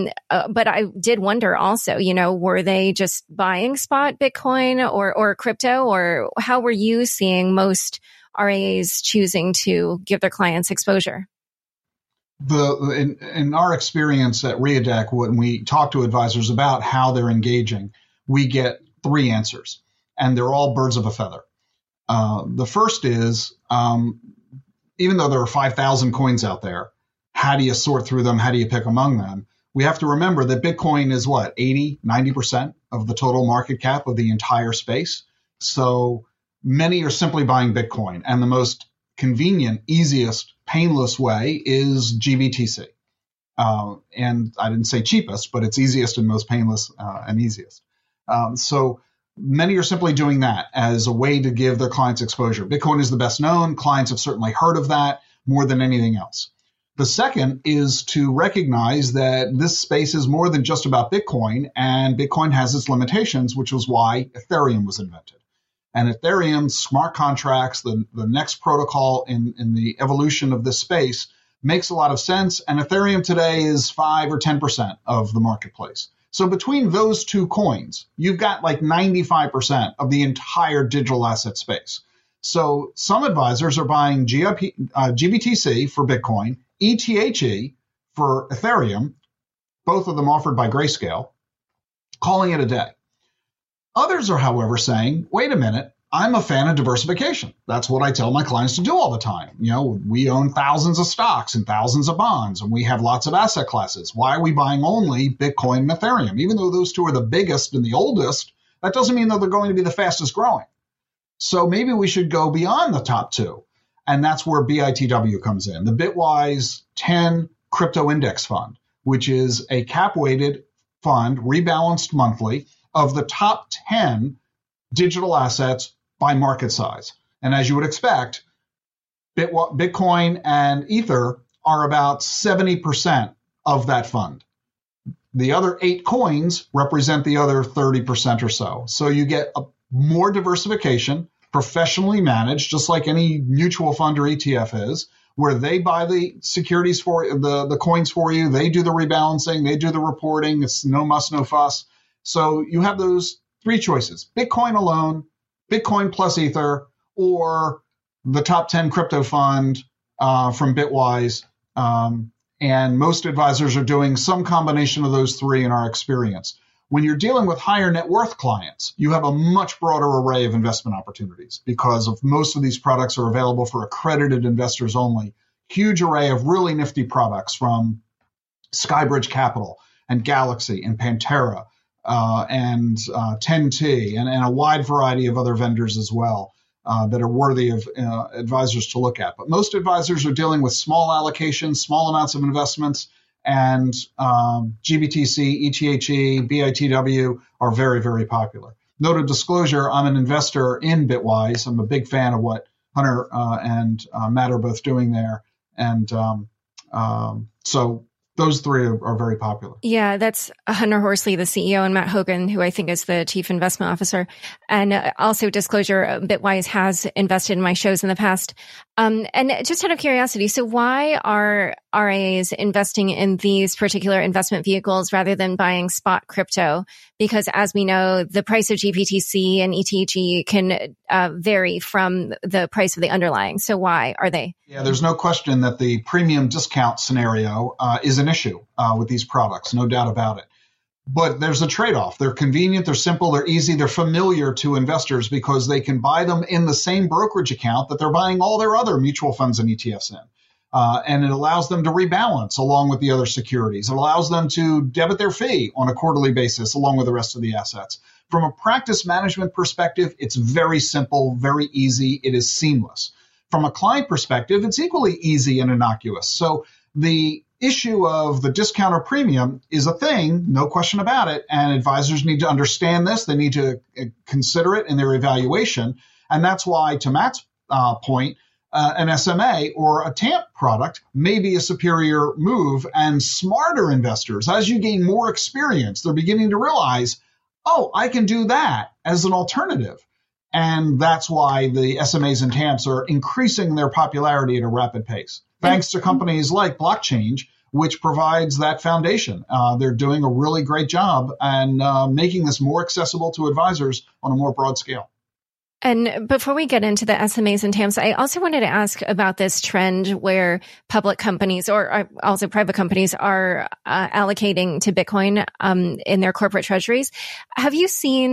but I did wonder also, were they just buying spot Bitcoin or crypto, or how were you seeing most RIAs choosing to give their clients exposure? In our experience at Readeck, when we talk to advisors about how they're engaging, we get three answers, and they're all birds of a feather. The first is, even though there are 5,000 coins out there, how do you sort through them? How do you pick among them? We have to remember that Bitcoin is 80, 90% of the total market cap of the entire space. So many are simply buying Bitcoin, and the most convenient, easiest, painless way is GBTC. And I didn't say cheapest, but it's easiest and most painless and easiest. So many are simply doing that as a way to give their clients exposure. Bitcoin is the best known. Clients have certainly heard of that more than anything else. The second is to recognize that this space is more than just about Bitcoin, and Bitcoin has its limitations, which was why Ethereum was invented. And Ethereum, smart contracts, the next protocol in the evolution of this space, makes a lot of sense. And Ethereum today is 5 or 10% of the marketplace. So between those two coins, you've got like 95% of the entire digital asset space. So some advisors are buying GBTC for Bitcoin, ETHE for Ethereum, both of them offered by Grayscale, calling it a day. Others are, however, saying, wait a minute, I'm a fan of diversification. That's what I tell my clients to do all the time. We own thousands of stocks and thousands of bonds, and we have lots of asset classes. Why are we buying only Bitcoin and Ethereum? Even though those two are the biggest and the oldest, that doesn't mean that they're going to be the fastest growing. So maybe we should go beyond the top two. And that's where BITW comes in, the Bitwise 10 Crypto Index Fund, which is a cap-weighted fund, rebalanced monthly, of the top 10 digital assets by market size. And as you would expect, Bitcoin and Ether are about 70% of that fund. The other 8 coins represent the other 30% or so. So you get more diversification, professionally managed, just like any mutual fund or ETF is, where they buy the securities for the coins for you. They do the rebalancing. They do the reporting. It's no muss, no fuss. So you have those 3 choices: Bitcoin alone, Bitcoin plus Ether, or the top 10 crypto fund from Bitwise. And most advisors are doing some combination of those 3 in our experience. When you're dealing with higher net worth clients, you have a much broader array of investment opportunities because of most of these products are available for accredited investors only. Huge array of really nifty products from Skybridge Capital and Galaxy and Pantera and 10T and a wide variety of other vendors as well that are worthy of advisors to look at. But most advisors are dealing with small allocations, small amounts of investments, and GBTC, ETHE, BITW are very, very popular. Note of disclosure, I'm an investor in Bitwise. I'm a big fan of what Hunter and Matt are both doing there. And so those three are very popular. Yeah, that's Hunter Horsley, the CEO, and Matt Hogan, who I think is the Chief Investment Officer. And also disclosure, Bitwise has invested in my shows in the past. And just out of curiosity, so why are RIAs investing in these particular investment vehicles rather than buying spot crypto? Because as we know, the price of GBTC and ETH can vary from the price of the underlying. So why are they? Yeah, there's no question that the premium discount scenario is an issue with these products, no doubt about it. But there's a trade-off. They're convenient, they're simple, they're easy, they're familiar to investors because they can buy them in the same brokerage account that they're buying all their other mutual funds and ETFs in. And it allows them to rebalance along with the other securities. It allows them to debit their fee on a quarterly basis along with the rest of the assets. From a practice management perspective, it's very simple, very easy. It is seamless. From a client perspective, it's equally easy and innocuous. So the issue of the discount or premium is a thing, no question about it, and advisors need to understand this. They need to consider it in their evaluation, and that's why, to Matt's point, an SMA or a TAMP product may be a superior move, and smarter investors, as you gain more experience, they're beginning to realize, oh, I can do that as an alternative. And that's why the SMAs and TAMPs are increasing their popularity at a rapid pace, thanks to companies like Blockchange, which provides that foundation. They're doing a really great job and making this more accessible to advisors on a more broad scale. And before we get into the SMAs and TAMPs, I also wanted to ask about this trend where public companies or also private companies are allocating to Bitcoin in their corporate treasuries. Have you seen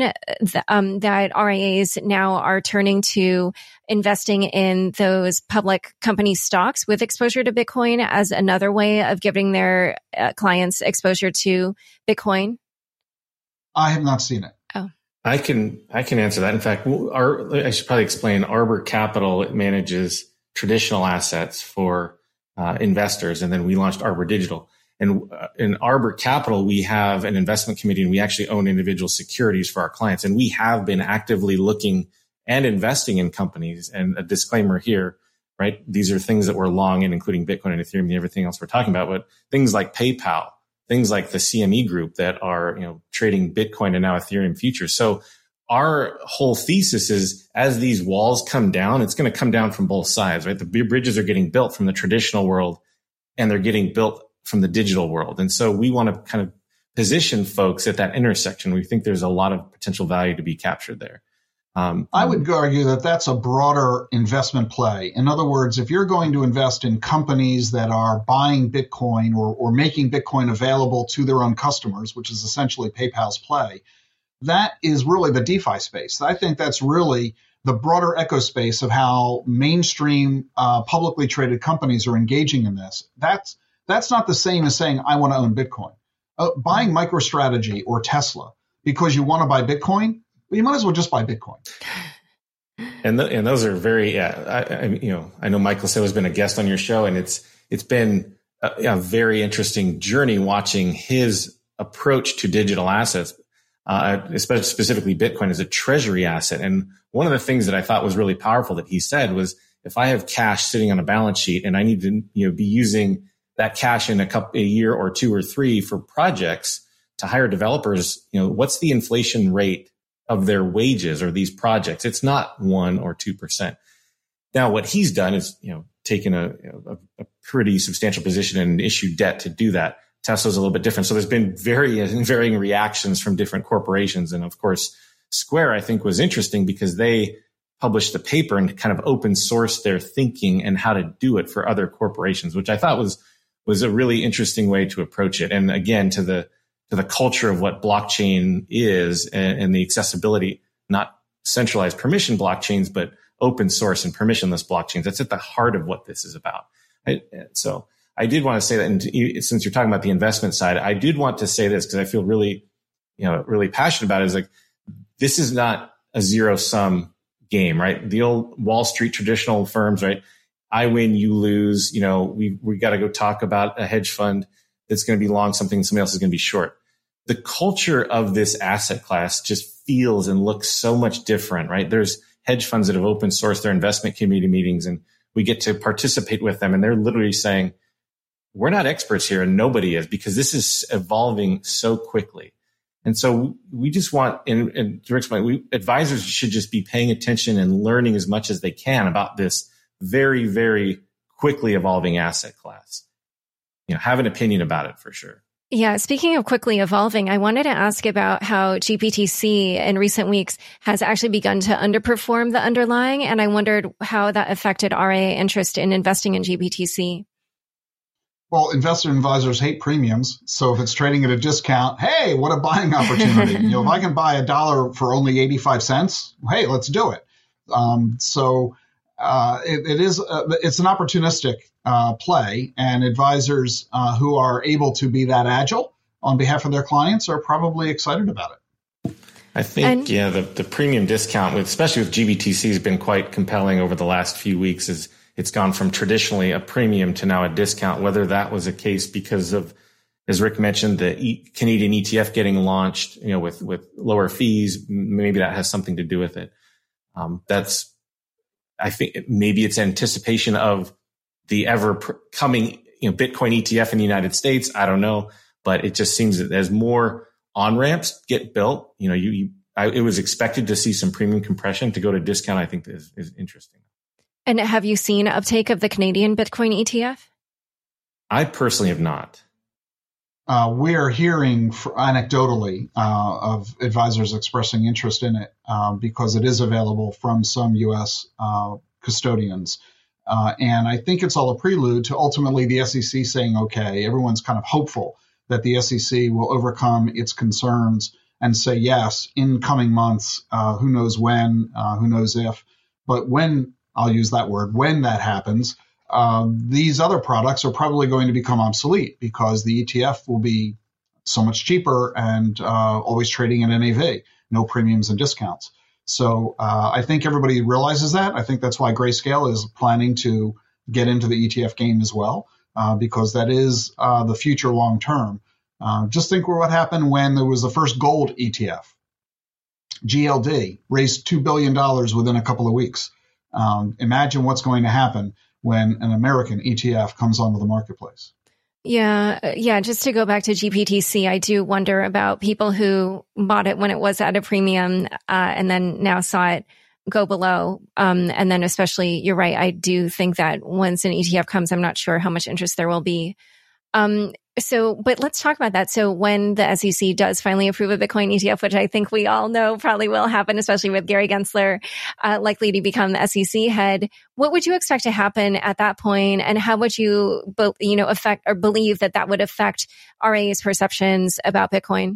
that RIAs now are turning to investing in those public company stocks with exposure to Bitcoin as another way of giving their clients exposure to Bitcoin? I have not seen it. Oh. I can answer that. In fact, I should probably explain. Arbor Capital manages traditional assets for investors, and then we launched Arbor Digital. And in Arbor Capital, we have an investment committee, and we actually own individual securities for our clients. And we have been actively looking and investing in companies. And a disclaimer here, right? These are things that we're long in, including Bitcoin and Ethereum and everything else we're talking about. But things like PayPal, things like the CME group that are, trading Bitcoin and now Ethereum futures. So our whole thesis is as these walls come down, it's going to come down from both sides, right? The bridges are getting built from the traditional world and they're getting built from the digital world. And so we want to kind of position folks at that intersection. We think there's a lot of potential value to be captured there. I would argue that that's a broader investment play. In other words, if you're going to invest in companies that are buying Bitcoin or making Bitcoin available to their own customers, which is essentially PayPal's play, that is really the DeFi space. I think that's really the broader echo space of how mainstream publicly traded companies are engaging in this. That's not the same as saying, I want to own Bitcoin. Buying MicroStrategy or Tesla because you want to buy Bitcoin, well, you might as well just buy Bitcoin. And those are very, I know Michael Saylor has been a guest on your show, and it's been a very interesting journey watching his approach to digital assets, especially specifically Bitcoin as a treasury asset. And one of the things that I thought was really powerful that he said was, if I have cash sitting on a balance sheet and I need to, be using that cash in a year or two or three for projects to hire developers, what's the inflation rate of their wages or these projects? It's not 1 or 2%. Now, what he's done is, taken a pretty substantial position and issued debt to do that. Tesla's a little bit different. So there's been varying reactions from different corporations. And of course, Square, I think, was interesting because they published a paper and kind of open sourced their thinking and how to do it for other corporations, which I thought was a really interesting way to approach it. And again, to the culture of what blockchain is and the accessibility, not centralized permission blockchains, but open source and permissionless blockchains. That's at the heart of what this is about. So I did want to say that, and since you're talking about the investment side, I did want to say this because I feel really, really passionate about it. Is like, this is not a zero sum game, right? The old Wall Street traditional firms, right? I win, you lose. We got to go talk about a hedge fund that's going to be long something, somebody else is going to be short. The culture of this asset class just feels and looks so much different, right? There's hedge funds that have open sourced their investment committee meetings, and we get to participate with them. And they're literally saying, we're not experts here, and nobody is, because this is evolving so quickly. And so we just want, and to Rick's point, advisors should just be paying attention and learning as much as they can about this very, very quickly evolving asset class. Have an opinion about it for sure. Yeah. Speaking of quickly evolving, I wanted to ask about how GBTC in recent weeks has actually begun to underperform the underlying. And I wondered how that affected RIA interest in investing in GBTC. Well, investor advisors hate premiums. So if it's trading at a discount, hey, what a buying opportunity. If I can buy $1 for only 85 cents, hey, let's do it. It's an opportunistic play, and advisors who are able to be that agile on behalf of their clients are probably excited about it. I think, the premium discount, especially with GBTC, has been quite compelling over the last few weeks. It's gone from traditionally a premium to now a discount. Whether that was a case because of, as Rick mentioned, the Canadian ETF getting launched, with lower fees, maybe that has something to do with it. I think maybe it's anticipation of the ever coming, Bitcoin ETF in the United States. I don't know, but it just seems that as more on ramps get built, it was expected to see some premium compression. To go to discount, I think is interesting. And have you seen uptake of the Canadian Bitcoin ETF? I personally have not. We're hearing anecdotally of advisors expressing interest in it because it is available from some U.S. Custodians. And I think it's all a prelude to ultimately the SEC saying, okay, everyone's kind of hopeful that the SEC will overcome its concerns and say, yes, in coming months, who knows when, who knows if, but when, I'll use that word, when that happens, these other products are probably going to become obsolete because the ETF will be so much cheaper and always trading at NAV, no premiums and discounts. So I think everybody realizes that. I think that's why Grayscale is planning to get into the ETF game as well, because that is the future long term. Just think what happened when there was the first gold ETF. GLD raised $2 billion within a couple of weeks. Imagine what's going to happen when an American ETF comes onto the marketplace. Yeah. Just to go back to GBTC, I do wonder about people who bought it when it was at a premium, and then now saw it go below. And then especially, you're right. I do think that once an ETF comes, I'm not sure how much interest there will be. But let's talk about that. So when the SEC does finally approve a Bitcoin ETF, which I think we all know probably will happen, especially with Gary Gensler likely to become the SEC head, what would you expect to happen at that point? And how would you, affect or believe that would affect RIA's perceptions about Bitcoin?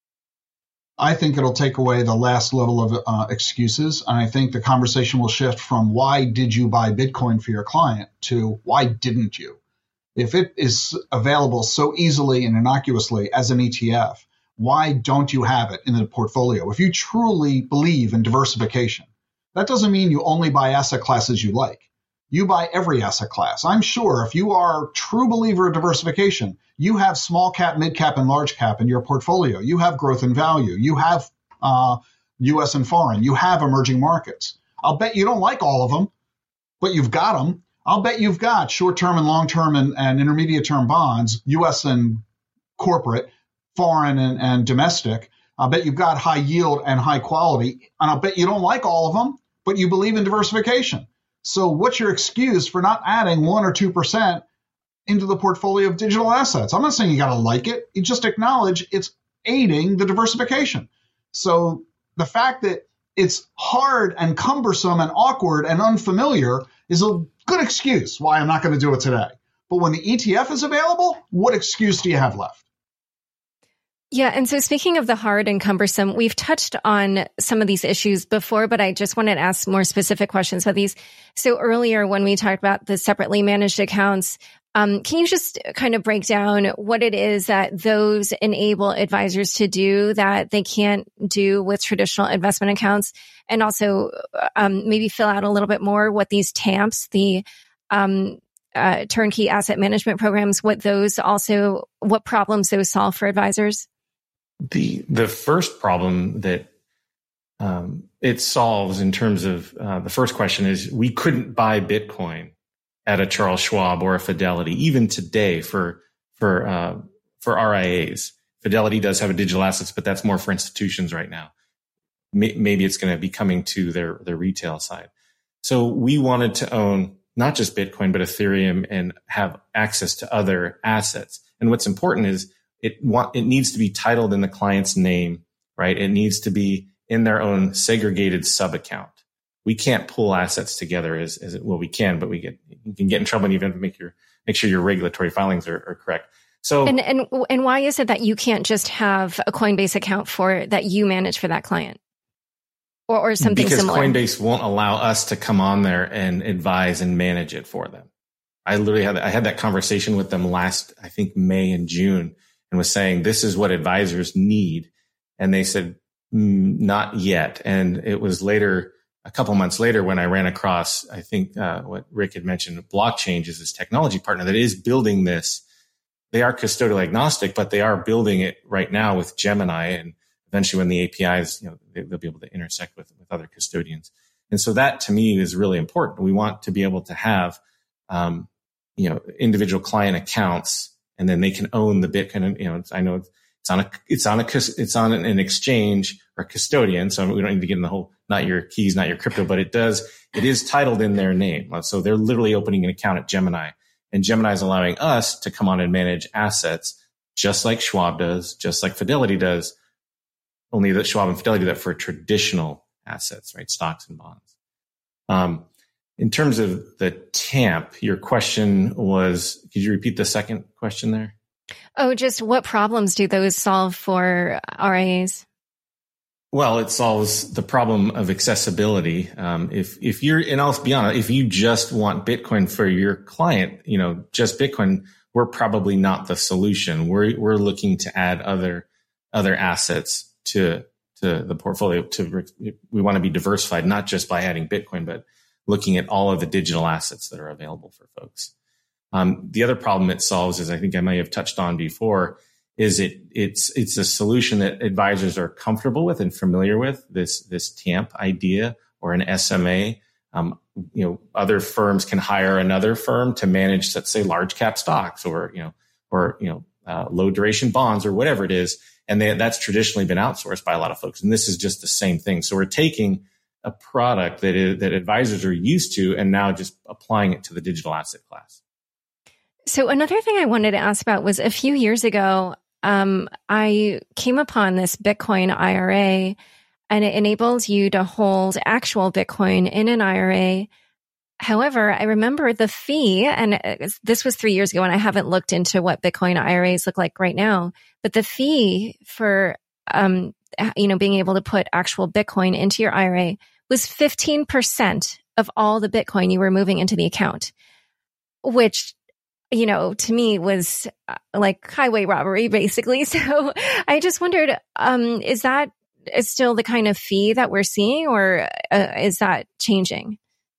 I think it'll take away the last level of excuses. And I think the conversation will shift from why did you buy Bitcoin for your client to why didn't you? If it is available so easily and innocuously as an ETF, why don't you have it in the portfolio? If you truly believe in diversification, that doesn't mean you only buy asset classes you like. You buy every asset class. I'm sure if you are a true believer in diversification, you have small cap, mid cap, and large cap in your portfolio. You have growth and value. You have U.S. and foreign. You have emerging markets. I'll bet you don't like all of them, but you've got them. I'll bet you've got short-term and long-term and intermediate-term bonds, U.S. and corporate, foreign and domestic. I'll bet you've got high yield and high quality. And I'll bet you don't like all of them, but you believe in diversification. So what's your excuse for not adding 1 or 2% into the portfolio of digital assets? I'm not saying you got to like it. You just acknowledge it's aiding the diversification. So the fact that it's hard and cumbersome and awkward and unfamiliar is a good excuse why I'm not going to do it today. But when the ETF is available, what excuse do you have left? Yeah. And so speaking of the hard and cumbersome, we've touched on some of these issues before, but I just wanted to ask more specific questions about these. So earlier when we talked about the separately managed accounts, can you just kind of break down what it is that those enable advisors to do that they can't do with traditional investment accounts? And also maybe fill out a little bit more what these TAMPs, the turnkey asset management programs, what problems those solve for advisors? The first problem that it solves in terms of the first question is we couldn't buy Bitcoin at a Charles Schwab or a Fidelity, even today for RIAs. Fidelity does have a digital assets, but that's more for institutions right now. Maybe it's going to be coming to their retail side. So we wanted to own not just Bitcoin, but Ethereum and have access to other assets. And what's important is it needs to be titled in the client's name, right? It needs to be in their own segregated sub account. We can't pull assets together we can, but you can get in trouble and you have to make sure your regulatory filings are correct. So and why is it that you can't just have a Coinbase account that you manage for that client? Or something similar? Because Coinbase won't allow us to come on there and advise and manage it for them. I had that conversation with them last, I think, May and June, and was saying, this is what advisors need. And they said, not yet. And it was later, a couple months later, when I ran across, I think, what Rick had mentioned, Blockchain is this technology partner that is building this. They are custodial agnostic, but they are building it right now with Gemini, and eventually when the APIs, they'll be able to intersect with other custodians. And so that to me is really important. We want to be able to have, individual client accounts, and then they can own the Bitcoin. I know it's on an exchange or custodian. So we don't need to get in the whole, not your keys, not your crypto, but it is titled in their name. So they're literally opening an account at Gemini, and Gemini is allowing us to come on and manage assets just like Schwab does, just like Fidelity does. Only that Schwab and Fidelity do that for traditional assets, right? Stocks and bonds. In terms of the TAMP, your question was, could you repeat the second question there? Oh, just what problems do those solve for RIAs? Well, it solves the problem of accessibility. If you're, and I'll be honest, if you just want Bitcoin for your client, just Bitcoin, we're probably not the solution. We're looking to add other assets to the portfolio. We want to be diversified, not just by adding Bitcoin, but looking at all of the digital assets that are available for folks. The other problem it solves, is I think I may have touched on before, is it's a solution that advisors are comfortable with and familiar with, this TAMP idea or an SMA. Other firms can hire another firm to manage, let's say, large cap stocks or low duration bonds or whatever it is. And that's traditionally been outsourced by a lot of folks. And this is just the same thing. So we're taking a product that advisors are used to and now just applying it to the digital asset class. So another thing I wanted to ask about was a few years ago, I came upon this Bitcoin IRA, and it enables you to hold actual Bitcoin in an IRA. However, I remember the fee, and this was 3 years ago, and I haven't looked into what Bitcoin IRAs look like right now, but the fee for, being able to put actual Bitcoin into your IRA was 15% of all the Bitcoin you were moving into the account, which, to me was like highway robbery, basically. So I just wondered, is that still the kind of fee that we're seeing, or is that changing?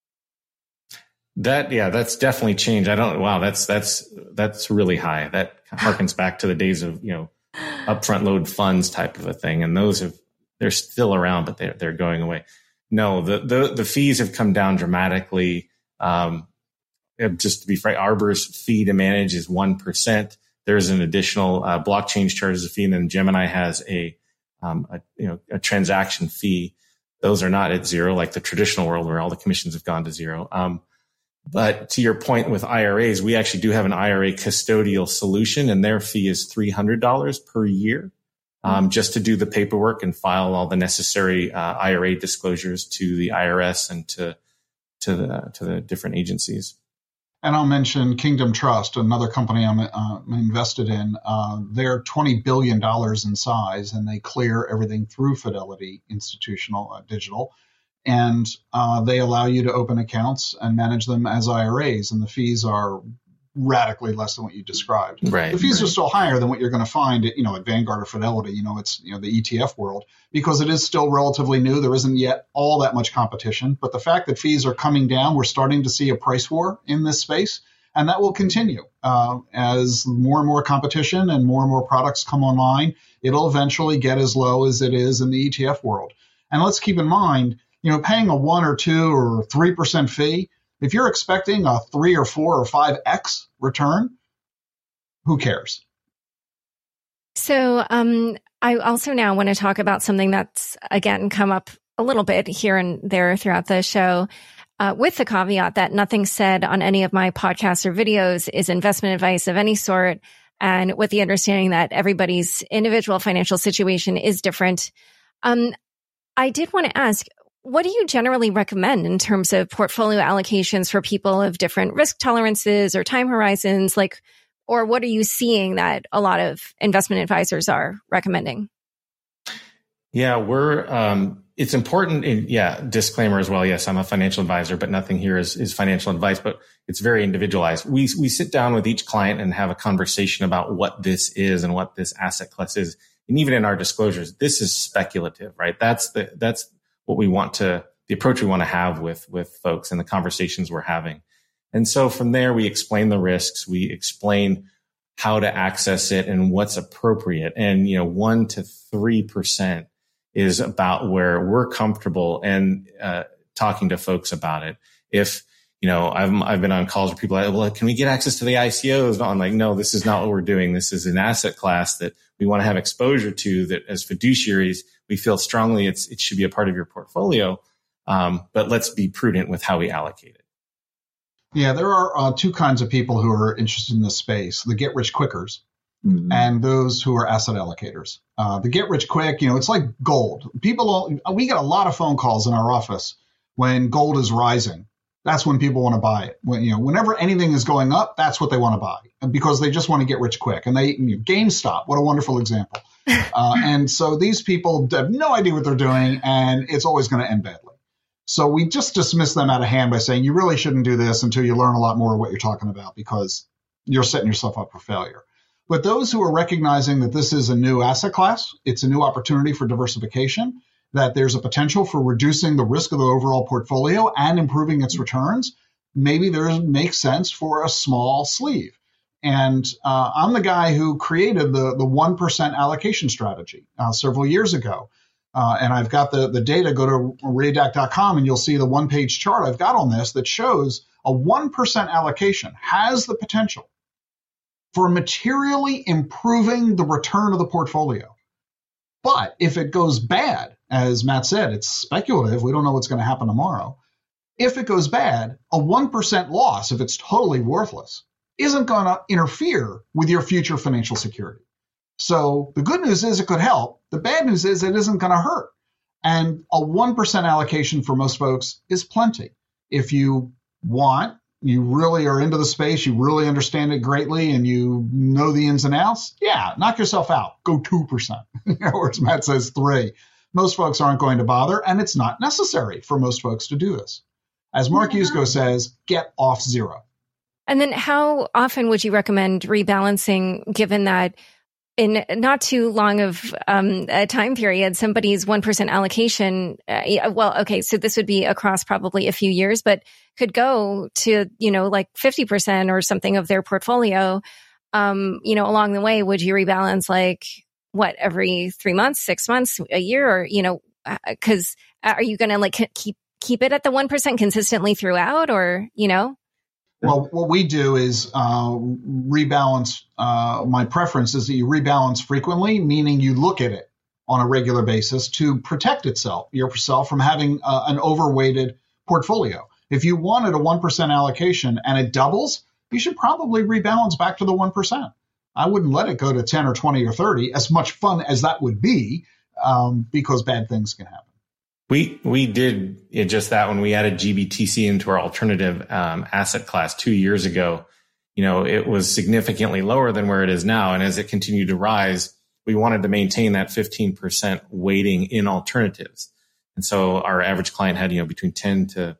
That's definitely changed. That's really high. That harkens back to the days of, upfront load funds type of a thing. And they're still around, but they're going away. No, the fees have come down dramatically. Just to be frank, Arbor's fee to manage is 1%. There's an additional blockchain charges a fee, and then Gemini has a transaction fee. Those are not at zero, like the traditional world where all the commissions have gone to zero. But to your point with IRAs, we actually do have an IRA custodial solution, and their fee is $300 per year, just to do the paperwork and file all the necessary IRA disclosures to the IRS and to the different agencies. And I'll mention Kingdom Trust, another company I'm invested in. They're $20 billion in size, and they clear everything through Fidelity Institutional Digital. And they allow you to open accounts and manage them as IRAs, and the fees are radically less than what you described. Right. The fees are still higher than what you're going to find at, at Vanguard or Fidelity. It's, the ETF world, because it is still relatively new. There isn't yet all that much competition, but the fact that fees are coming down, we're starting to see a price war in this space, and that will continue as more and more competition and more products come online. It'll eventually get as low as it is in the ETF world. And let's keep in mind, paying a 1 or 2 or 3% fee, if you're expecting a 3 or 4 or 5x return, who cares? So I also now want to talk about something that's, again, come up a little bit here and there throughout the show, with the caveat that nothing said on any of my podcasts or videos is investment advice of any sort, and with the understanding that everybody's individual financial situation is different. I did want to ask, what do you generally recommend in terms of portfolio allocations for people of different risk tolerances or time horizons? Or what are you seeing that a lot of investment advisors are recommending? Yeah, it's important. Disclaimer as well. Yes, I'm a financial advisor, but nothing here is financial advice, but it's very individualized. We sit down with each client and have a conversation about what this is and what this asset class is. And even in our disclosures, this is speculative, right? That's what we want the approach we want to have with folks and the conversations we're having. And so from there, we explain the risks, we explain how to access it and what's appropriate. And, 1 to 3% is about where we're comfortable and talking to folks about it. If, I've been on calls where people are like, well, can we get access to the ICOs? I'm like, no, this is not what we're doing. This is an asset class that we want to have exposure to, that as fiduciaries, we feel strongly it should be a part of your portfolio. But let's be prudent with how we allocate it. Yeah, there are two kinds of people who are interested in this space: the get rich quickers, and those who are asset allocators. The get rich quick, it's like gold. We get a lot of phone calls in our office when gold is rising. That's when people want to buy it. Whenever anything is going up, that's what they want to buy, because they just want to get rich quick. And GameStop, what a wonderful example. And so these people have no idea what they're doing, and it's always going to end badly. So we just dismiss them out of hand by saying, you really shouldn't do this until you learn a lot more of what you're talking about, because you're setting yourself up for failure. But those who are recognizing that this is a new asset class, it's a new opportunity for diversification, that there's a potential for reducing the risk of the overall portfolio and improving its returns, maybe there makes sense for a small sleeve. And I'm the guy who created the 1% allocation strategy several years ago. And I've got the data. Go to redact.com and you'll see the one-page chart I've got on this that shows a 1% allocation has the potential for materially improving the return of the portfolio. But if it goes bad, as Matt said, it's speculative. We don't know what's going to happen tomorrow. If it goes bad, a 1% loss, if it's totally worthless, isn't going to interfere with your future financial security. So the good news is it could help. The bad news is it isn't going to hurt. And a 1% allocation for most folks is plenty. If you really are into the space, you really understand it greatly, and you know the ins and outs, knock yourself out. Go 2%. Or as Matt says, 3%. Most folks aren't going to bother, and it's not necessary for most folks to do this. As Mark Yusko says, get off zero. And then how often would you recommend rebalancing, given that in not too long of a time period, somebody's 1% allocation, so this would be across probably a few years, but could go to, like 50% or something of their portfolio, along the way. Would you rebalance every 3 months, 6 months, a year, or, because are you going to keep it at the 1% consistently throughout, or, Well, what we do is rebalance. My preference is that you rebalance frequently, meaning you look at it on a regular basis to protect yourself from having an overweighted portfolio. If you wanted a 1% allocation and it doubles, you should probably rebalance back to the 1%. I wouldn't let it go to 10 or 20 or 30, as much fun as that would be, because bad things can happen. We did just that when we added GBTC into our alternative asset class 2 years ago. It was significantly lower than where it is now. And as it continued to rise, we wanted to maintain that 15% weighting in alternatives. And so our average client had, between 10 to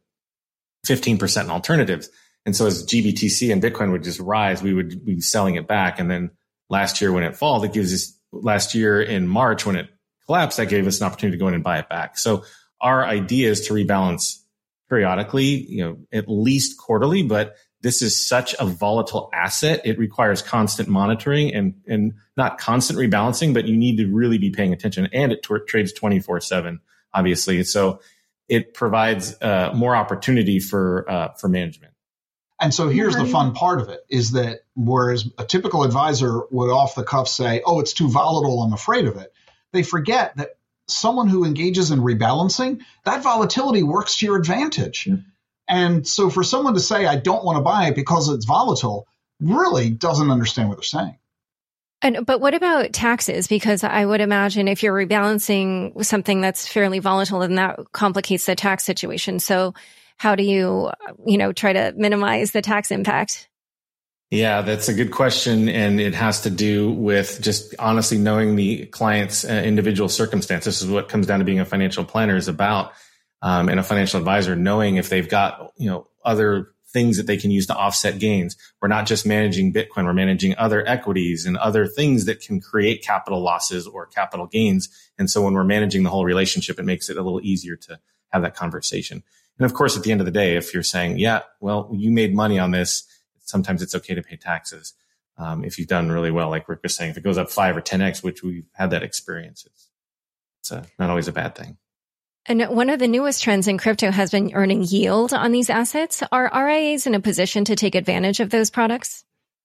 15% in alternatives. And so as GBTC and Bitcoin would just rise, we would be selling it back. And then last year when it falls, last year in March when it collapsed, that gave us an opportunity to go in and buy it back. So our idea is to rebalance periodically, at least quarterly, but this is such a volatile asset. It requires constant monitoring and not constant rebalancing, but you need to really be paying attention. And it trades 24/7, obviously. So it provides more opportunity for management. And so here's the fun part of it is that whereas a typical advisor would off the cuff say, oh, it's too volatile, I'm afraid of it. They forget that someone who engages in rebalancing, that volatility works to your advantage. Yeah. And so for someone to say, I don't want to buy it because it's volatile, really doesn't understand what they're saying. But what about taxes? Because I would imagine if you're rebalancing something that's fairly volatile, then that complicates the tax situation. So how do you, try to minimize the tax impact? Yeah, that's a good question. And it has to do with just honestly knowing the client's individual circumstances. This is what comes down to being a financial planner is about. And a financial advisor, knowing if they've got, other things that they can use to offset gains. We're not just managing Bitcoin. We're managing other equities and other things that can create capital losses or capital gains. And so when we're managing the whole relationship, it makes it a little easier to have that conversation. And of course, at the end of the day, if you're saying, yeah, well, you made money on this, sometimes it's okay to pay taxes. If you've done really well, like Rick was saying, if it goes up 5 or 10x, which we've had that experience, it's not always a bad thing. And one of the newest trends in crypto has been earning yield on these assets. Are RIAs in a position to take advantage of those products?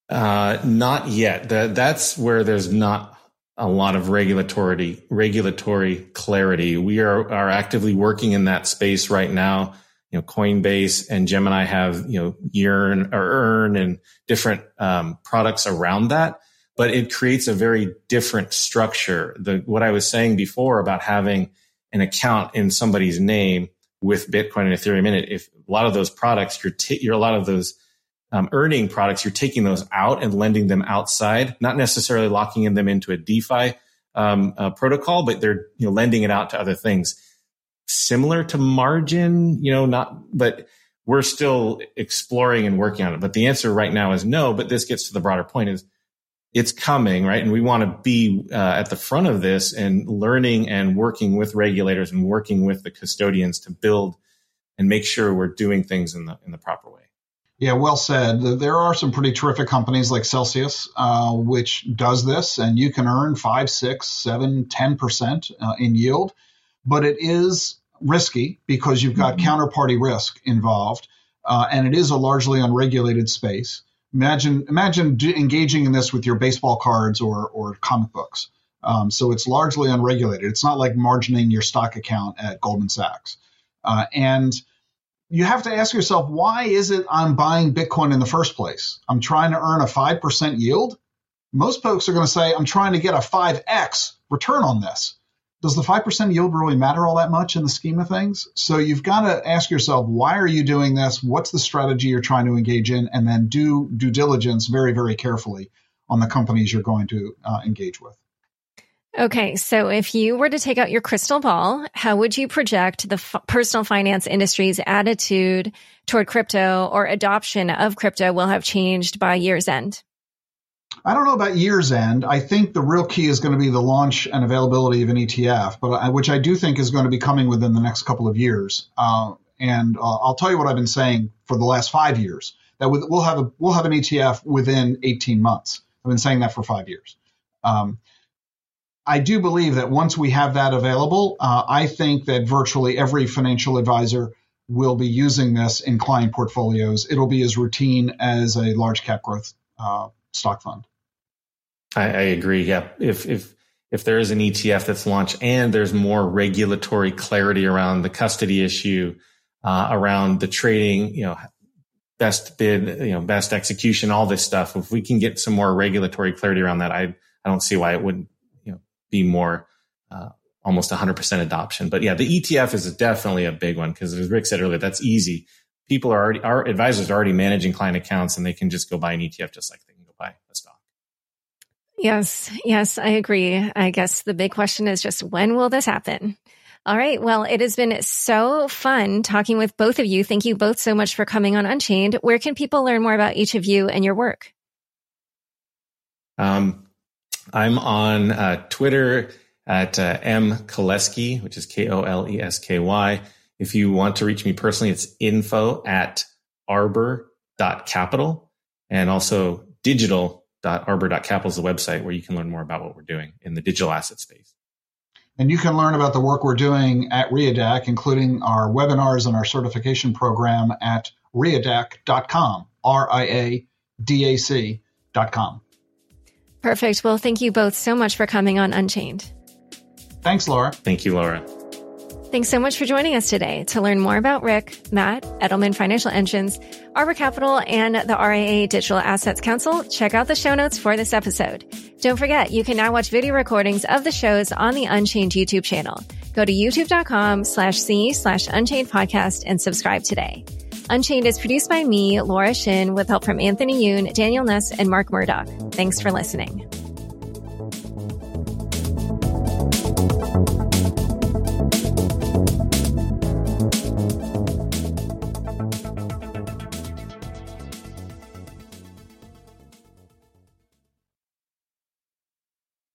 Not yet. That's where there's not a lot of regulatory clarity. We are actively working in that space right now. Coinbase and Gemini have, Yearn or Earn and different products around that, but it creates a very different structure. What I was saying before about having an account in somebody's name with Bitcoin and Ethereum in it, if a lot of those products, you're a lot of those earning products, you're taking those out and lending them outside, not necessarily locking them into a DeFi protocol, but they're lending it out to other things. Similar to margin, but we're still exploring and working on it. But the answer right now is no, but this gets to the broader point is it's coming, right? And we want to be at the front of this and learning and working with regulators and working with the custodians to build and make sure we're doing things in the proper way. Yeah, well said. There are some pretty terrific companies like Celsius, which does this, and you can earn 5, 6, 7, 10% in yield. But it is risky because you've got counterparty risk involved, and it is a largely unregulated space. Imagine engaging in this with your baseball cards or comic books. So it's largely unregulated. It's not like margining your stock account at Goldman Sachs. And you have to ask yourself, why is it I'm buying Bitcoin in the first place? I'm trying to earn a 5% yield. Most folks are going to say, I'm trying to get a 5x return on this. Does the 5% yield really matter all that much in the scheme of things? So you've got to ask yourself, why are you doing this? What's the strategy you're trying to engage in? And then do due diligence very, very carefully on the companies you're going to engage with. Okay, so if you were to take out your crystal ball, how would you project the personal finance industry's attitude toward crypto or adoption of crypto will have changed by year's end? I don't know about year's end. I think the real key is going to be the launch and availability of an ETF, which I do think is going to be coming within the next couple of years. And I'll tell you what I've been saying for the last 5 years, that we'll have an ETF within 18 months. I've been saying that for 5 years. I do believe that once we have that available, I think that virtually every financial advisor will be using this in client portfolios. It'll be as routine as a large cap growth stock fund. I agree. Yeah. If there is an ETF that's launched and there's more regulatory clarity around the custody issue, around the trading, best bid, best execution, all this stuff, if we can get some more regulatory clarity around that, I don't see why it wouldn't, be more almost 100% adoption. But yeah, the ETF is definitely a big one because as Rick said earlier, that's easy. Our advisors are already managing client accounts and they can just go buy an ETF just like they can go buy a stock. Yes, I agree. I guess the big question is just when will this happen? All right. Well, it has been so fun talking with both of you. Thank you both so much for coming on Unchained. Where can people learn more about each of you and your work? I'm on Twitter at mkolesky, which is Kolesky. If you want to reach me personally, it's info@arbor.capital, and also digital.arbor.capital is the website where you can learn more about what we're doing in the digital asset space. And you can learn about the work we're doing at RIADAC, including our webinars and our certification program at riadac.com, RIADAC.com. Perfect. Well, thank you both so much for coming on Unchained. Thanks, Laura. Thank you, Laura. Thanks so much for joining us today. To learn more about Rick, Matt, Edelman Financial Engines, Arbor Capital, and the RIA Digital Assets Council, check out the show notes for this episode. Don't forget, you can now watch video recordings of the shows on the Unchained YouTube channel. Go to youtube.com/c/Unchained podcast and subscribe today. Unchained is produced by me, Laura Shin, with help from Anthony Yoon, Daniel Ness, and Mark Murdoch. Thanks for listening.